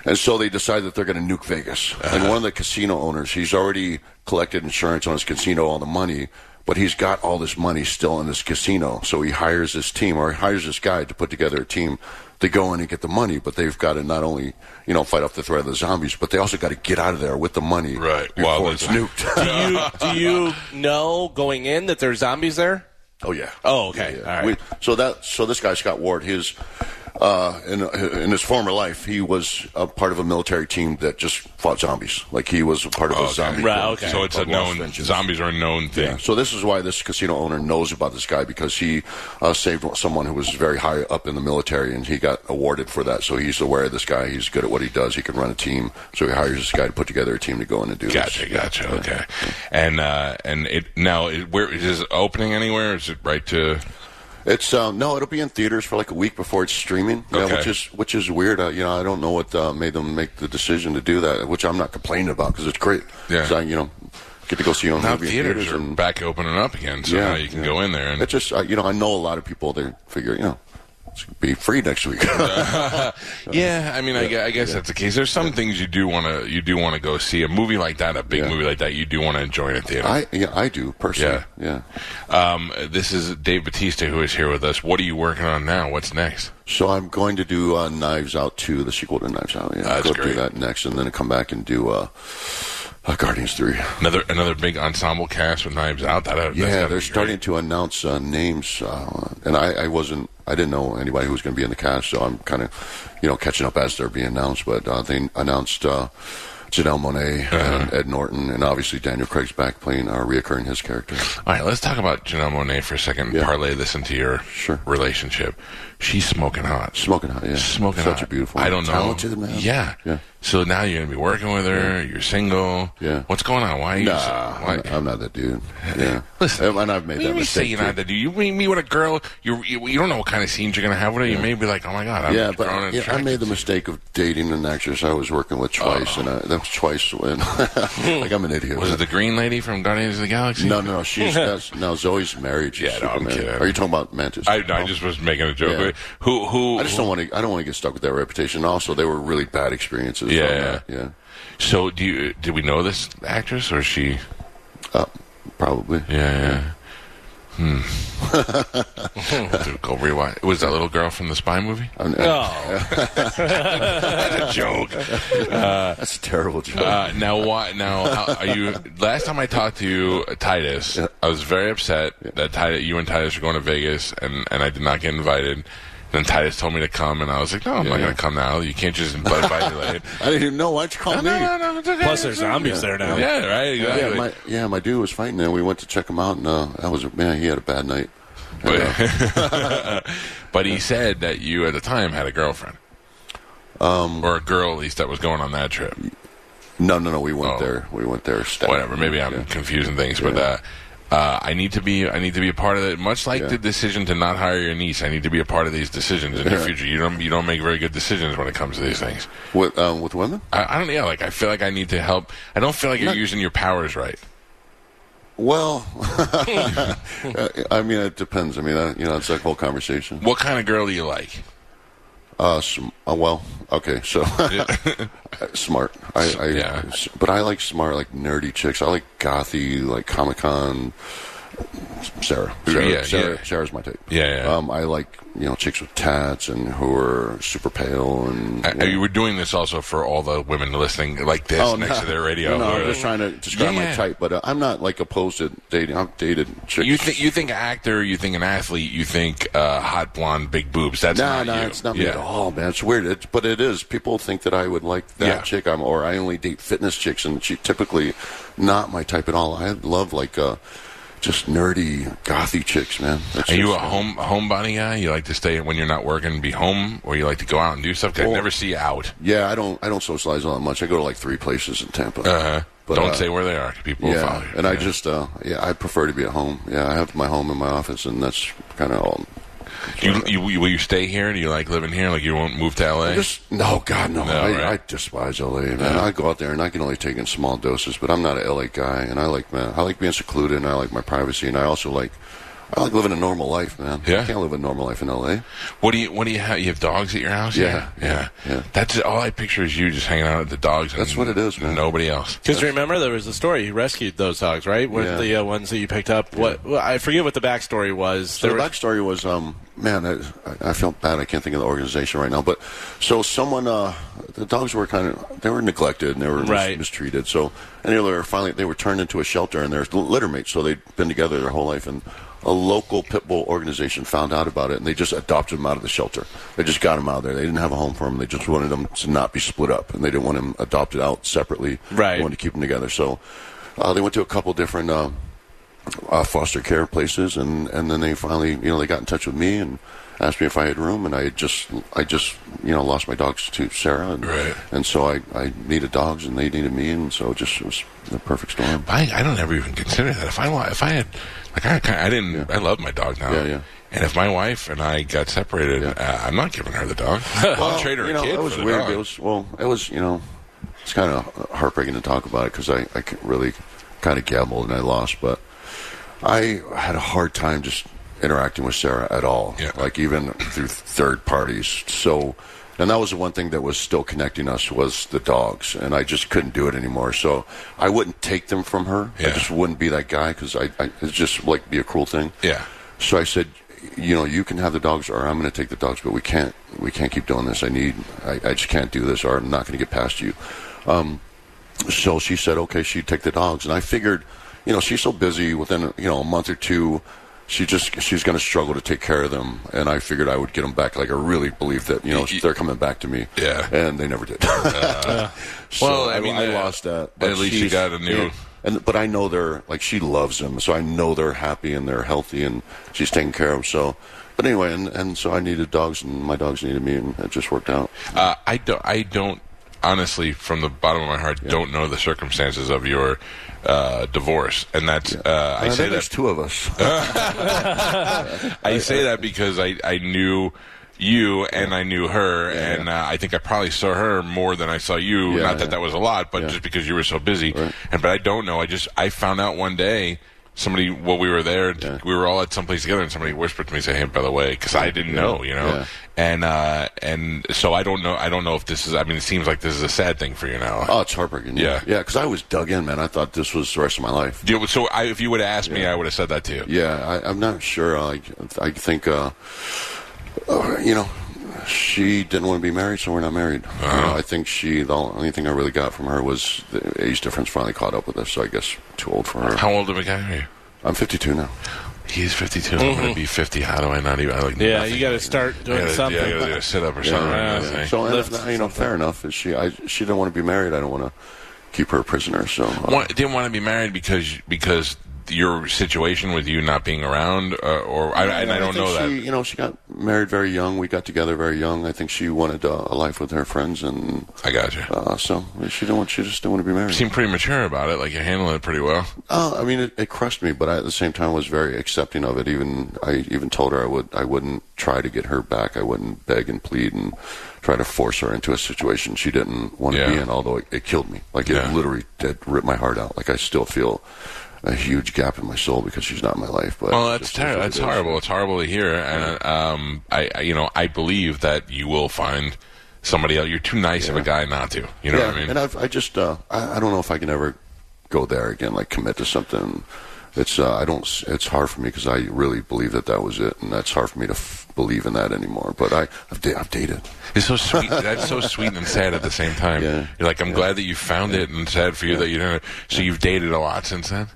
And so they decide that they're going to nuke Vegas. Uh-huh. And one of the casino owners, he's already collected insurance on his casino, all the money, but he's got all this money still in his casino. So he hires this team, or he hires this guy to put together a team to go in and get the money. But they've got to not only, you know, fight off the threat of the zombies, but they also got to get out of there with the money right. before Well, it's nuked. do you do you know going in that there's zombies there? Oh yeah. Oh okay. Yeah, yeah. All right. We, so that so this guy Scott Ward, his uh, in in his former life, he was a part of a military team that just fought zombies. Like he was a part of Oh, a okay. zombie. Right, club okay. So it's a called Lost known, Vengeance. zombies are a known thing. Yeah. So this is why this casino owner knows about this guy, because he uh, saved someone who was very high up in the military, and he got awarded for that. So he's aware of this guy. He's good at what he does. He can run a team. So he hires this guy to put together a team to go in and do Gotcha, this. gotcha. Yeah. Okay, and uh, and it now it, where is it opening anywhere? Is it right to? It's uh, no, it'll be in theaters for like a week before it's streaming. Yeah, Okay. which is which is weird. Uh, you know, I don't know what uh, made them make the decision to do that, which I'm not complaining about because it's great. Yeah. 'Cause I, you know, get to go see your own Now movie in theaters theaters are and back opening up again, so Yeah, now you can yeah. go in there and. It's just uh, you know, I know a lot of people. They figure, you know, it's gonna be free next week. Yeah, I mean, I, gue- I guess that's the case. There's some things you do want to you do want to go see. A movie like that, a big Yeah. movie like that, you do want to enjoy in a theater. I yeah, I do personally. Yeah. Um, this is Dave Bautista who is here with us. What are you working on now? What's next? So I'm going to do uh, Knives Out two, the sequel to Knives Out. Yeah, That's go great. do that next, and then come back and do uh, uh, Guardians three. Another another big ensemble cast with Knives Out. That, that's Yeah, gotta they're be starting great. to announce uh, names, uh, and I, I wasn't, I didn't know anybody who was going to be in the cast, so I'm kind of, you know, catching up as they're being announced. But uh, they announced uh, Janelle Monáe and Ed Norton, and obviously Daniel Craig's back playing, uh, reoccurring his character. All right, let's talk about Janelle Monáe for a second. Yeah. Parlay this into your Sure. relationship. She's smoking hot. Smoking hot, yeah. Smoking Such hot. a beautiful, I don't know. talented man. Yeah. Yeah. So now you're going to be working with her. You're single. Yeah. What's going on? Why are you? Nah, why? I'm, I'm not that dude. Yeah. Listen, and I've made what do that you say mistake. you're too. not that dude? You meet, meet with a girl. You, you you don't know what kind of scenes you're going to have with her. You may be like, oh my god, I'm Yeah, grown but and yeah, I attracted made the to you. mistake of dating an actress I was working with twice, and I, that was twice when, like, I'm an idiot. Was it the green lady from Guardians of the Galaxy? No, no, no. She's that's, now Zoe's married. She's Yeah, no, I'm super married. kidding. Are you talking about Mantis? I, I just was making a joke. Yeah. Who who? I just don't want to. I don't want to get stuck with that reputation. Also, they were really bad experiences. Yeah, on yeah. that. yeah. So do you? Did we know this actress or is she? Uh, probably. Yeah, yeah. Hmm. Have to go rewatch. Was that little girl from the Spy movie? I'm- Oh, That's a joke. That's a terrible joke. Uh, now, why? Now, how, are you? Last time I talked to you, uh, Titus, Yeah. I was very upset that Titus, you and Titus were going to Vegas, and, and I did not get invited. Then Titus told me to come, and I was like, "No, I'm Yeah, not yeah. going to come now. You can't just invite invite me later." I didn't even know. Why'd you call No, me? no, no, it's okay. plus there's zombies Yeah. there now. Yeah, right. Exactly. Yeah, my yeah, my dude was fighting there. We went to check him out, and uh, that was man. He had a bad night. And, uh, But he said that you at the time had a girlfriend, um, or a girl at least that was going on that trip. no, no, no. We went Oh. there. We went there. Staying. Whatever. Maybe I'm Yeah. confusing things, but Yeah. uh, uh, I need to be. I need to be a part of it. Much like Yeah. the decision to not hire your niece, I need to be a part of these decisions in your Yeah. future. You don't. You don't make very good decisions when it comes to these things. With um, with women. I, I don't. Yeah. Like I feel like I need to help. I don't feel like you're Not- using your powers right. Well, I mean, it depends. I mean, uh, you know, it's like a whole conversation. What kind of girl do you like? Uh, sm- uh well, okay, so smart. I, I Yeah. but I like smart, like nerdy chicks. I like gothy, like Comic Con. Sarah, Sarah, Yeah, Sarah, yeah. Sarah's my type. Yeah, yeah. Um, I like you know chicks with tats and who are super pale and. Uh, you were doing this also for all the women listening like this Oh, next no. to their radio. No, Or- I'm just trying to describe Yeah. my type, but uh, I'm not like opposed to dating. I've dated chicks. You think you think actor, you think an athlete, you think uh, hot blonde, big boobs. That's No, not no, you. it's not me Yeah. at all, man. It's weird, it's, but it is. People think that I would like that Yeah. chick, I'm, or I only date fitness chicks, and she typically not my type at all. I love like uh, just nerdy, gothy chicks, man. That's Are you just, a uh, home homebody guy? You like to stay when you're not working and be home, or you like to go out and do stuff? 'Cause I Well- never see you out. Yeah, I don't. I don't socialize all that much. I go to like three places in Tampa. Uh-huh. But, Don't uh, say where they are. 'Cause people will Yeah, follow you. and I Yeah. just, uh, yeah, I prefer to be at home. Yeah, I have my home in my office, and that's kind of all. You, you, will you stay here? Do you like living here? Like you won't move to L A? Just no, God, no. No, I, right. I despise L A, man. I go out there and I can only take in small doses, but I'm not an L A guy, and I like man, I like being secluded, and I like my privacy, and I also like I like living a normal life, man. Yeah? I can't live a normal life in L A. What do you What do you have? You have dogs at your house? Yeah, yeah. yeah, yeah. That's all I picture is you just hanging out with the dogs. And That's what it is, man. Nobody else. Because remember, there was a story. You rescued those dogs, right? One Yeah. of the uh, ones that you picked up. What well, I forget what the backstory was. So There the was- backstory was, um, man, I, I feel bad. I can't think of the organization right now. But so someone, uh, the dogs were kind of, they were neglected and they were mis- Right. mistreated. So and they were finally, they were turned into a shelter and they're litter mates. So they'd been together their whole life. And a local pit bull organization found out about it and they just adopted them out of the shelter. They just got them out there. They didn't have a home for them. They just wanted them to not be split up and they didn't want them adopted out separately. Right. They wanted to keep them together. So uh, they went to a couple different uh, uh, foster care places, and, and then they finally, you know, they got in touch with me and asked me if I had room, and I had just, I just, you know, lost my dogs to Sarah, and, Right. and so I, I needed dogs, and they needed me, and so it just it was the perfect storm. I, I don't ever even consider that. If I wa- if I had like I kinda, I didn't Yeah. I love my dog now. Yeah, yeah. And if my wife and I got separated, Yeah. uh, I'm not giving her the dog. I'll trade her you a know, kid it was for the weird. dog. It was well, it was you know, it's kind of heartbreaking to talk about it because I I could really kind of gambled and I lost, but I had a hard time just interacting with Sarah at all. Yeah. Like even through third parties. So, and that was the one thing that was still connecting us was the dogs, and I just couldn't do it anymore. So I wouldn't take them from her. Yeah. I just wouldn't be that guy because I, I it's just like be a cruel thing. Yeah. So I said, you know, you can have the dogs, or I'm going to take the dogs, but we can't, we can't keep doing this. I need, I, I just can't do this, or I'm not going to get past you. Um, so she said, okay, she'd take the dogs, and I figured, you know, she's so busy. Within, you know, a month or two, she just she's going to struggle to take care of them, and I figured I would get them back. Like I really believed that, you know, Y- they're coming back to me. Yeah. and they never did. Uh, So well, I I, mean, I uh, lost that. at least you she's- got a new- yeah. And but I know they're like she loves them, so I know they're happy and they're healthy and she's taking care of them. So, but anyway, and, and so I needed dogs and my dogs needed me, and it just worked out. Uh, I don't. I don't. Honestly, from the bottom of my heart, don't know the circumstances of your uh, divorce, and that's. Uh, I Uh, say then there's that. two of us. I say that because I I knew you and I knew her, Yeah, and yeah. uh, I think I probably saw her more than I saw you. Yeah, Not that yeah. that was a lot, but Yeah. just because you were so busy. Right. And but I don't know. I just I found out one day. Somebody, well, we were there. Yeah. We were all at some place together, and somebody whispered to me, "Say, hey, by the way," because I didn't Yeah. know, you know. Yeah. And uh, and so I don't know. I don't know if this is. I mean, it seems like this is a sad thing for you now. Oh, it's heartbreaking. Yeah. yeah, because I was dug in, man. I thought this was the rest of my life. Yeah, so I, if you would have asked me, I would have said that to you. Yeah, I, I'm not sure. I, I think, uh, uh, you know, she didn't want to be married, so we're not married. You know, I think she, the only thing I really got from her was the age difference finally caught up with us, so I guess too old for her. How old of a guy are you? I'm fifty-two now. He's fifty-two. I'm going to be fifty. How do I not even? I like Yeah, nothing. you got to start I doing gotta, something. Yeah, I got to do a sit up or something. Yeah, I yeah. think. So, and, Lift you know, fair enough. Is she, I, she didn't want to be married. I don't want to keep her a prisoner. So, uh, Want, didn't want to be married because because your situation with you not being around, uh, or I, and I don't think know that. she, you know, she got married very young. We got together very young. I think she wanted uh, a life with her friends, and I got you. uh, so she didn't want. She just didn't want to be married. You seem pretty mature about it. Like you're handling it pretty well. Uh, I mean, it, it crushed me, but I, at the same time, was very accepting of it. Even I even told her I would I wouldn't try to get her back. I wouldn't beg and plead and try to force her into a situation she didn't want to Yeah. be in. Although it, it killed me, like it Yeah. literally did rip my heart out. Like I still feel a huge gap in my soul because she's not in my life. But Well, it that's just is what terrible. it That's is. horrible. It's horrible to hear. And um, I, I, you know, I believe that you will find somebody else. You're too nice of a guy not to. You know yeah, what I mean? and I've, I just uh, I, I don't know if I can ever go there again, like commit to something. It's uh, I don't. It's hard for me because I really believe that that was it, and that's hard for me to f- believe in that anymore. But I, I've, da- I've dated. It's so sweet. That's so sweet and sad at the same time. Yeah. You're like, I'm glad that you found it, and sad for you that you didn't. So you've dated a lot since then.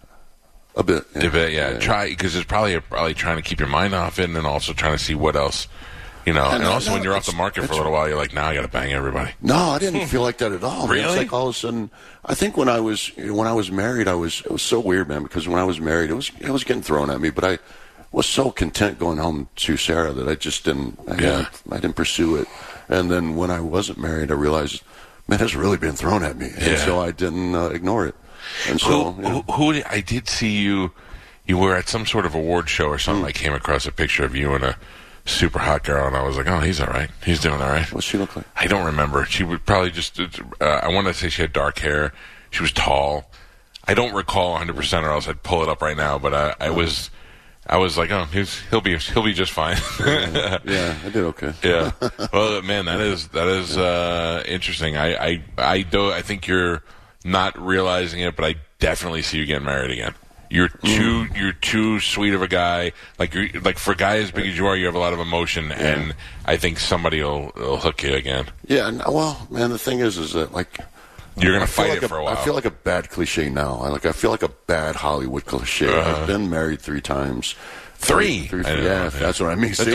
A bit. Yeah. A bit, yeah. Try because it's probably probably trying to keep your mind off it, and then also trying to see what else, you know. And, And, uh, also no, when you're off the it's- market for a it's- little while, you're like, now I got to bang everybody. No, I didn't feel like that at all. man. It's Really? like all of a sudden, I think when I was when I was married, I was it was so weird, man. Because when I was married, it was it was getting thrown at me, but I was so content going home to Sarah that I just didn't. I, Yeah. didn't, I didn't pursue it. And then when I wasn't married, I realized, man, it's really been thrown at me, and Yeah. so I didn't uh, ignore it. And so, Who, you know, who, who did, I did see you. You were at some sort of award show or something. I came across a picture of you and a super hot girl, and I was like, "Oh, he's all right. He's doing all right." what's she look like? I don't remember. She would probably just. Uh, I want to say she had dark hair. She was tall. I don't recall one hundred percent, or else I'd pull it up right now. But I, I was. I was like, oh, he's, he'll be he'll be just fine. Yeah, I did okay. Yeah. Well, man, that is that is uh, interesting. I I I do I think you're not realizing it, but I definitely see you getting married again. You're too mm. you're too sweet of a guy. Like you're like for a guy as big as you are, you have a lot of emotion, yeah. and I think somebody will, will hook you again. Yeah. Well, man, the thing is, is that like. You're going to fight like it a, for a while. I feel like a bad cliche now. I like. I feel like a bad Hollywood cliche. Uh-huh. I've been married three times. Three? three, three yeah, know, that's what I mean. See,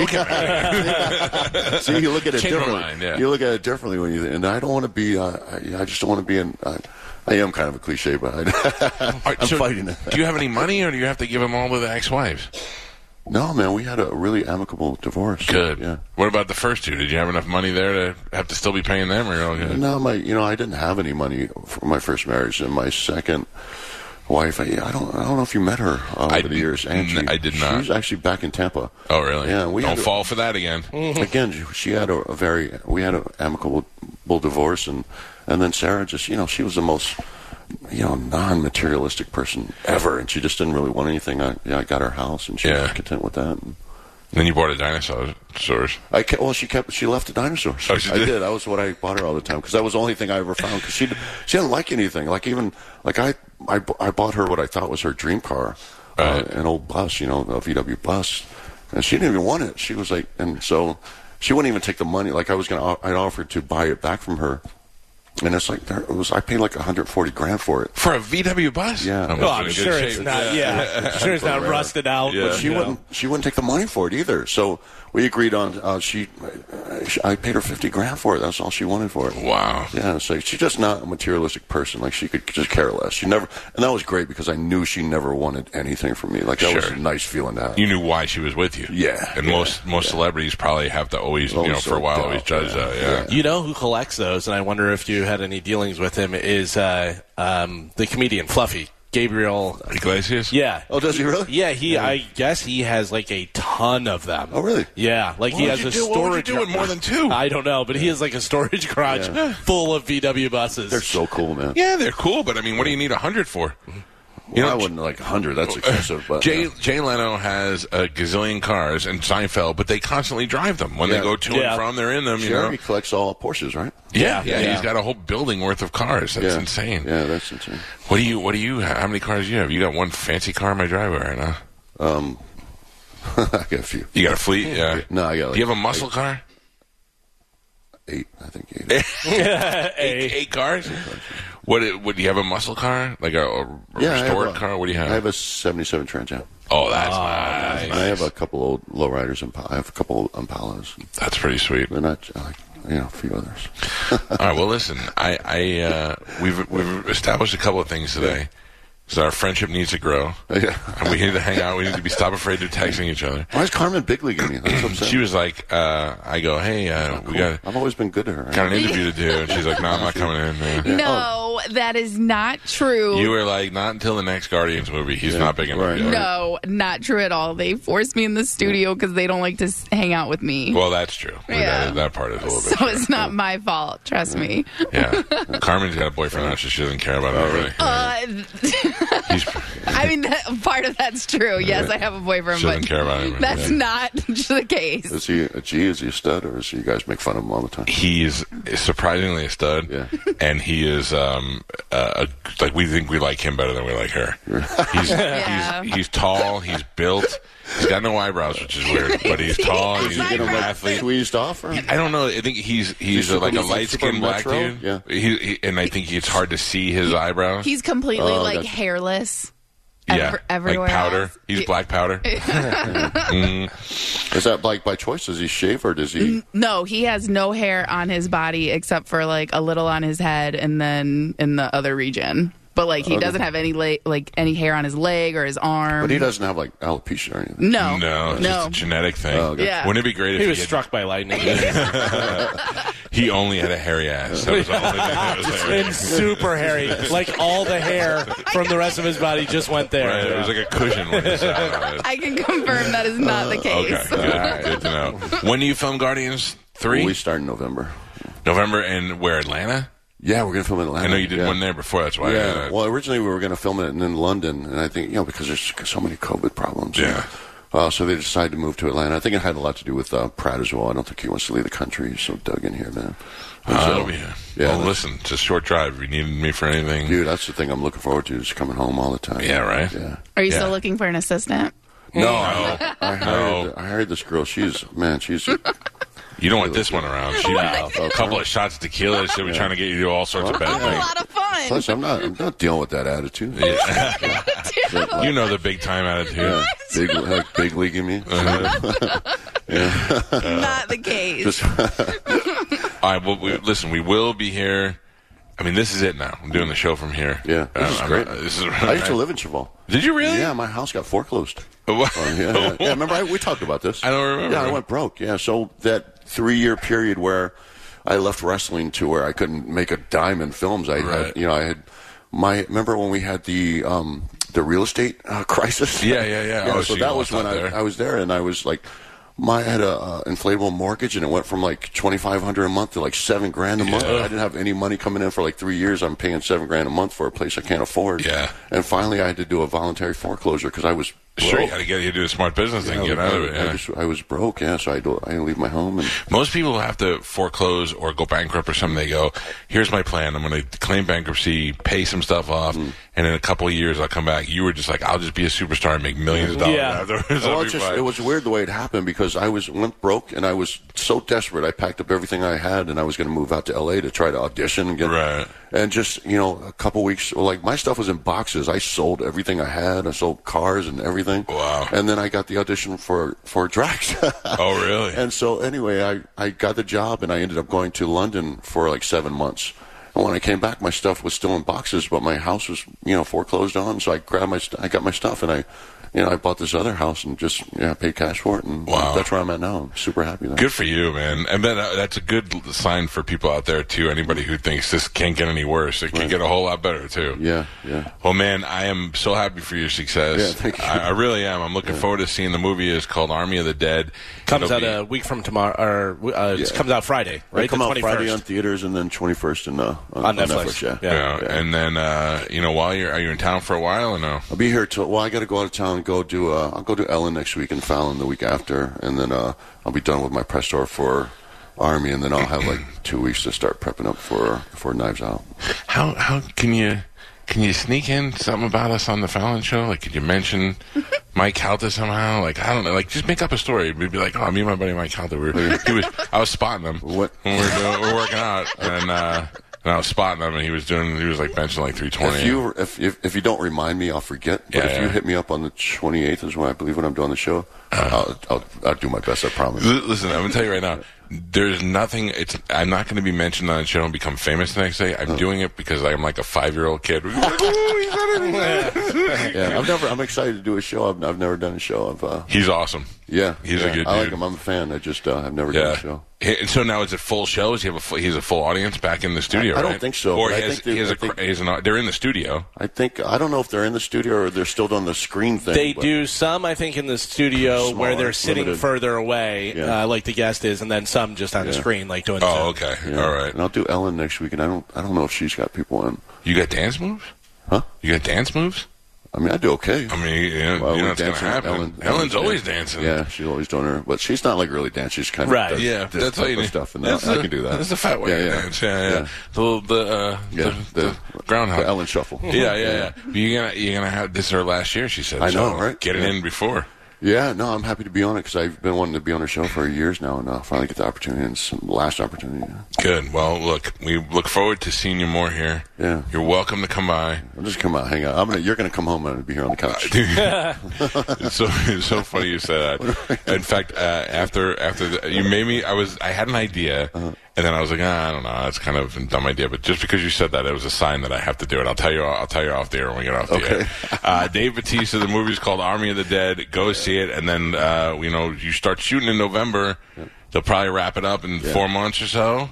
See you look at it Change differently. Mind, yeah. You look at it differently when you. And I don't want to be. Uh, I, I just don't want to be in. Uh, I am kind of a cliche, but I, I'm so fighting it. Do you have any money, or do you have to give them all to the ex-wives? No, man, we had a really amicable divorce. Good. Yeah. What about the first two? Did you have enough money there to have to still be paying them, or you're all good? No, my, you know, I didn't have any money for my first marriage, and my second wife, I, I don't, I don't know if you met her uh, over I, the years. Angie, I did not. She's actually back in Tampa. Oh, really? Yeah. We don't had fall a, for that again. Again, she had a, a very, we had an amicable divorce, and and then Sarah just, you know, she was the most. You know, non-materialistic person ever, and she just didn't really want anything. I, yeah, I got her house, and she yeah. was content with that. And then you bought a dinosaur. I kept, well, she kept. She left the dinosaurs. Oh, she I did? did. That was what I bought her all the time because that was the only thing I ever found. Because she she didn't like anything. Like even like I I, I bought her what I thought was her dream car, right. uh, an old bus, you know, a V W bus, and she didn't even want it. She was like, and so she wouldn't even take the money. Like I was gonna, I'd offered to buy it back from her. And it's like there, it was. I paid like one hundred forty grand for it for a V W bus. Yeah, well, I'm sure it's shape. not. Yeah, yeah. I'm sure it's not rusted out. Yeah. But she wouldn't. She wouldn't take the money for it either. So we agreed on. Uh, she, she, I paid her fifty grand for it. That's all she wanted for it. Wow. Yeah. So she's just not a materialistic person. Like she could just care less. She never. And that was great because I knew she never wanted anything from me. Like that sure. was a nice feeling to have. You knew why she was with you. Yeah. And yeah, most most yeah. celebrities probably have to always, you know, for a while, always judge yeah, that. Yeah. You know who collects those, and I wonder if you had any dealings with him, is uh, um, the comedian Fluffy. Gabriel Iglesias? Yeah. Oh, does he really? Yeah, he. Yeah. I guess he has like a ton of them. Oh, really? Yeah, like What he would has you a do? storage. What would you do with more than two? I don't know, but he has like a storage garage Yeah. full of V W buses. They're so cool, man. Yeah, they're cool, but I mean, what do you need a hundred for? You Well, know, I wouldn't like a hundred. That's excessive. But Jay yeah. Jay Leno has a gazillion cars and Seinfeld, but they constantly drive them when Yeah. they go to Yeah. and from. They're in them. You Jeremy know. collects all Porsches, right? Yeah, yeah, Yeah. He's got a whole building worth of cars. That's yeah. insane. Yeah, that's insane. What do you? What do you? How many cars do you have? You got one fancy car in my driveway right now. Um, I got a few. You got a fleet? Yeah. No, I got. Like do you have a muscle eight, car? Eight, I think eight. eight, eight cars. What? Would you have a muscle car, like a, a Yeah, I have restored a- car? What do you have? I have a seventy-seven Trans Am. oh, that's nice. And I have a couple old lowriders and I have a couple old Impalas. That's pretty sweet. They're not uh, like you know a few others. All right. Well, listen. I, I uh, we've we've established a couple of things today. So our friendship needs to grow. Yeah. And we need to hang out. We need to be stop afraid of texting each other. Why is Carmen big leaguing me? That's upset. She was like, uh, I go, hey, uh, we got I've always been good to her. got an interview to do, and she's like, no, I'm not coming in. Man. No, that is not true. You were like, not until the next Guardians movie. He's Yeah, not big enough right. yet. No, not true at all. They forced me in the studio because they don't like to s- hang out with me. Well, that's true. Yeah. That, that part is a little bit so true. it's not my fault. Trust me. Yeah. Carmen's got a boyfriend now, so she doesn't care about it really. Uh, He's, I mean, that, part of that's true. Yes, I have a boyfriend, She doesn't but care about him. that's Yeah. not the case. Is he a G? Is he a stud, or is he, you guys make fun of him all the time? He's surprisingly a stud, Yeah. and he is um, uh, a, like we think we like him better than we like her. He's, Yeah. he's he's tall, he's built, he's got no eyebrows, which is weird, but he's tall and he's He's an not athlete. Squeezed off? Or? I don't know. I think he's he's, He's uh, like a super- light skinned super black metro? dude. Yeah. He, he, and I think it's hard to see his eyebrows. He's completely Oh, like gotcha. hairless. yeah, ever- everywhere like powder. else. He's Yeah. black powder. mm. Is that like by choice? Does he shave or does he? No, he has no hair on his body except for like a little on his head and then in the other region. But like he Okay. doesn't have any la- like any hair on his leg or his arm. But he doesn't have like alopecia or anything. No, No, it's no. just a genetic thing. Oh, okay. Yeah. Wouldn't it be great if He he, was had- struck by lightning. he only had a hairy ass? That was the only thing that was hairy. and super hairy. Like all the hair from the rest of his body just went there. Right, it was like a cushion. When it sat on it. I can confirm that is not the Okay, case. good, good to know. When do you film Guardians three? We start in November. November, and where, Atlanta? Yeah, we're gonna film in Atlanta. I know you did yeah. one there before. That's why. Yeah. I, Well, originally we were going to film it in London, and I think you know because there's so many COVID problems. Yeah. Uh, so they decided to move to Atlanta. I think it had a lot to do with uh, Pratt as well. I don't think he wants to leave the country. He's so dug in here, man. And Oh, so, yeah. yeah, Well, listen, it's a short drive. If you need me for anything. dude, that's the thing I'm looking forward to, is coming home all the time. Yeah, right? Yeah. Are you Yeah. still looking for an assistant? No, I, I, hired, No. I hired this girl. She's, man, she's... You don't want this one around. She, Yeah. a couple of shots of tequila. She'll be trying to get you to do all sorts of bad A things. lot of fun. Plus, I'm not, I'm not dealing with that attitude. Yeah. You know the big time attitude. Yeah. Big, like, big league in me. Not the case. Just, All right, well, we, listen, we will be here. I mean, this is it now. I'm doing the show from here. yeah, this is I'm- great. I'm- this is I used to live in Cheval. Did you really? Yeah, my house got foreclosed. What? Oh, yeah, yeah. yeah, remember I, we talked about this. I don't remember. Yeah, I went broke. Yeah, so that three-year period where I left wrestling to where I couldn't make a dime in films. I Right. had, you know, I had my. Remember when we had the um, the real estate uh, crisis? Yeah, yeah, yeah. Oh, so so you that was lost when out I, there. I was there, and I was like. My, I had a uh, inflatable mortgage, and it went from like twenty five hundred a month to like seven grand a month. Yeah. I didn't have any money coming in for like three years. I'm paying seven grand a month for a place I can't afford. Yeah. And finally, I had to do a voluntary foreclosure because I was Sure, broke. you got to get you to do a smart business thing, I, get out of it. I, Yeah. I, just, I was broke, yeah. So I do, I leave my home, and Most people have to foreclose or go bankrupt or something. They go, here's my plan. I'm going to claim bankruptcy, pay some stuff off, Mm. and in a couple of years I'll come back. You were just like, I'll just be a superstar and make millions of dollars Yeah. afterwards. well, I'll it be just fine. it was weird the way it happened because I was went broke and I was so desperate. I packed up everything I had and I was going to move out to L A to try to audition and get Right. and just you know a couple weeks like my stuff was in boxes. I sold everything I had. I sold cars and everything. Wow. And then I got the audition for for Drax. Oh, really? And so anyway, I I got the job and I ended up going to London for like seven months. And when I came back, my stuff was still in boxes, but my house was, you know, foreclosed on. So I grabbed my, st- I got my stuff, and I, you know, I bought this other house and just, yeah, paid cash for it, and Wow. that's where I'm at now. I'm super happy. Though. Good for you, man. And then uh, that's a good l- sign for people out there, too. Anybody who thinks this can't get any worse. It can Right. get a whole lot better, too. Yeah, yeah. Well, man, I am so happy for your success. Yeah, thank you. I, I really am. I'm looking forward to seeing the movie. It's called Army of the Dead. Comes It'll out be- a week from tomorrow, or uh, it Yeah. comes out Friday, right? They come the out Friday on twenty-first. theaters, and then twenty-first in, uh, on, On on Netflix. Netflix. Yeah. Yeah. Yeah. And then, uh, you know, while you're, are you in town for a while or no? I'll be here till. Well, I got to go out of town and go do. Uh, I'll go do Ellen next week and Fallon the week after, and then uh, I'll be done with my press tour for Army, and then I'll have like two weeks to start prepping up for for Knives Out. How, how can you, can you sneak in something about us on the Fallon show? Like, could you mention Mike Calta somehow? Like, I don't know. Like, just make up a story. We'd be like, oh, me and my buddy Mike Calta, we were, he was, I was spotting him What? when we were, doing, we were working out, and, uh, and I was spotting him, and he was doing, he was like benching like three twenty. If you if, if if you don't remind me, I'll forget. But Yeah, if you yeah. hit me up on the twenty-eighth is when I believe when I'm doing the show, Uh-huh. I'll, I'll I'll do my best. I promise. L- Listen, I'm gonna tell you right now. There's nothing. It's. I'm not going to be mentioned on the show and become famous the next day. I'm doing it because I'm like a five year old kid. Who's like, "Ooh, he's done it." Yeah, I've never. I'm excited to do a show. I've, I've never done a show. I've, uh, He's awesome. yeah, He's a yeah, good I like dude. him. I'm a fan. I just uh, I've never done Yeah. a show. He- And so now is it full shows? You have a full, he's a full audience back in the studio. I don't right? think so, Or but he I has, think they- he has I a, think- cr- he's an, they're in the studio. I think I don't know if they're in the studio or they're still doing the screen thing. They but- do some, I think, in the studio Smaller, where they're sitting limited. further away, Yeah. uh, like the guest is, and then some just on the Yeah. screen, like doing. Oh, Zoom. okay. Yeah. All right. And I'll do Ellen next week, and I don't I don't know if she's got people in. You got dance moves? Huh? You got dance moves? I mean, I do okay. I mean, you know, Well, you know we're what's going to dancing. happen. Ellen- Ellen's Ellen's always dancing. dancing. Yeah, she's always doing her, but she's not like really dancing. She's kind of Right. does Yeah, this that's how type you of do- stuff, and that's I, the- I can do that. That's the fat way Yeah, to yeah. dance. Yeah, yeah. Yeah. The the, uh, Yeah, the, the- the groundhog. The Ellen Shuffle. Yeah, yeah, yeah. But you're gonna you're gonna have this is her last year. She said. I know, so right? Get it Yeah. in before. Yeah, no, I'm happy to be on it because I've been wanting to be on a show for years now, and uh, finally get the opportunity. And it's the last opportunity. Good. Well, look, we look forward to seeing you more here. Yeah. You're welcome to come by. I'll just come out, hang out. I'm gonna. You're gonna come home and be here on the couch. it's so it's so funny you said that. In fact, uh, after after the, you made me, I was I had an idea, Uh-huh. and then I was like, ah, I don't know, it's kind of a dumb idea. But just because you said that, it was a sign that I have to do it. I'll tell you. I'll tell you off the air when we get off the Okay. air. Uh, Dave Bautista, the movie's called Army of the Dead. Go see it, and then uh, you know you start shooting in November. They'll probably wrap it up in four months or so,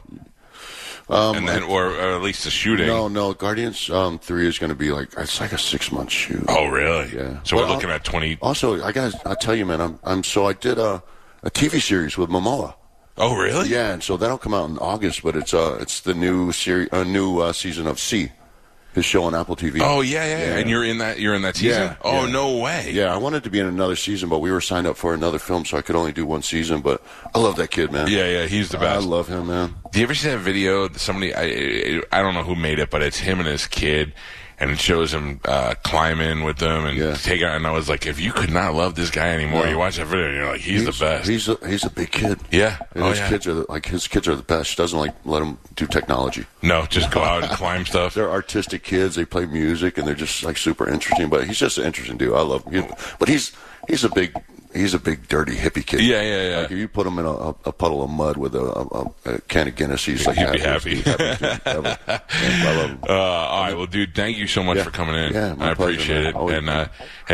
Um, and then or, or at least the shooting. no, no. Guardians um, Three is going to be like it's like a six month shoot. Oh, really? Yeah. So we're Well, looking at twenty. Also, I got. I'll tell you, man. I'm. I'm. So I did a a T V series with Momoa. Oh, really? Yeah, and so that'll come out in August. But it's uh, it's the new series, a new uh, season of C. his show on Apple T V. Oh yeah, yeah, yeah. And you're in that. You're in that season. Yeah, oh yeah. no way. Yeah, I wanted to be in another season, but we were signed up for another film, so I could only do one season. But I love that kid, man. Yeah, yeah, he's the best. I love him, man. Do you ever see that video? That somebody, I, I don't know who made it, but it's him and his kid. And it shows him uh, climbing with them and Yeah. take out. And I was like, if you could not love this guy anymore, No. you watch that video, and you're like, he's, He's the best. He's a, he's a big kid. Yeah. And Oh, his yeah. kids are the, like his kids are the best. She doesn't like let him do technology. No, just go out and climb stuff. They're artistic kids. They play music and they're just like super interesting. But he's just an interesting dude. I love him. He, but he's he's a big he's a big dirty hippie kid. Yeah, yeah, yeah. Like if you put him in a, a, a puddle of mud with a, a, a can of Guinness, he's like He'd be happy. happy. He's happy too. I love- I love him. Uh, all right, well, dude, thank you so much Yeah. for coming in. Yeah, my I pleasure, appreciate man. it. Always. And uh,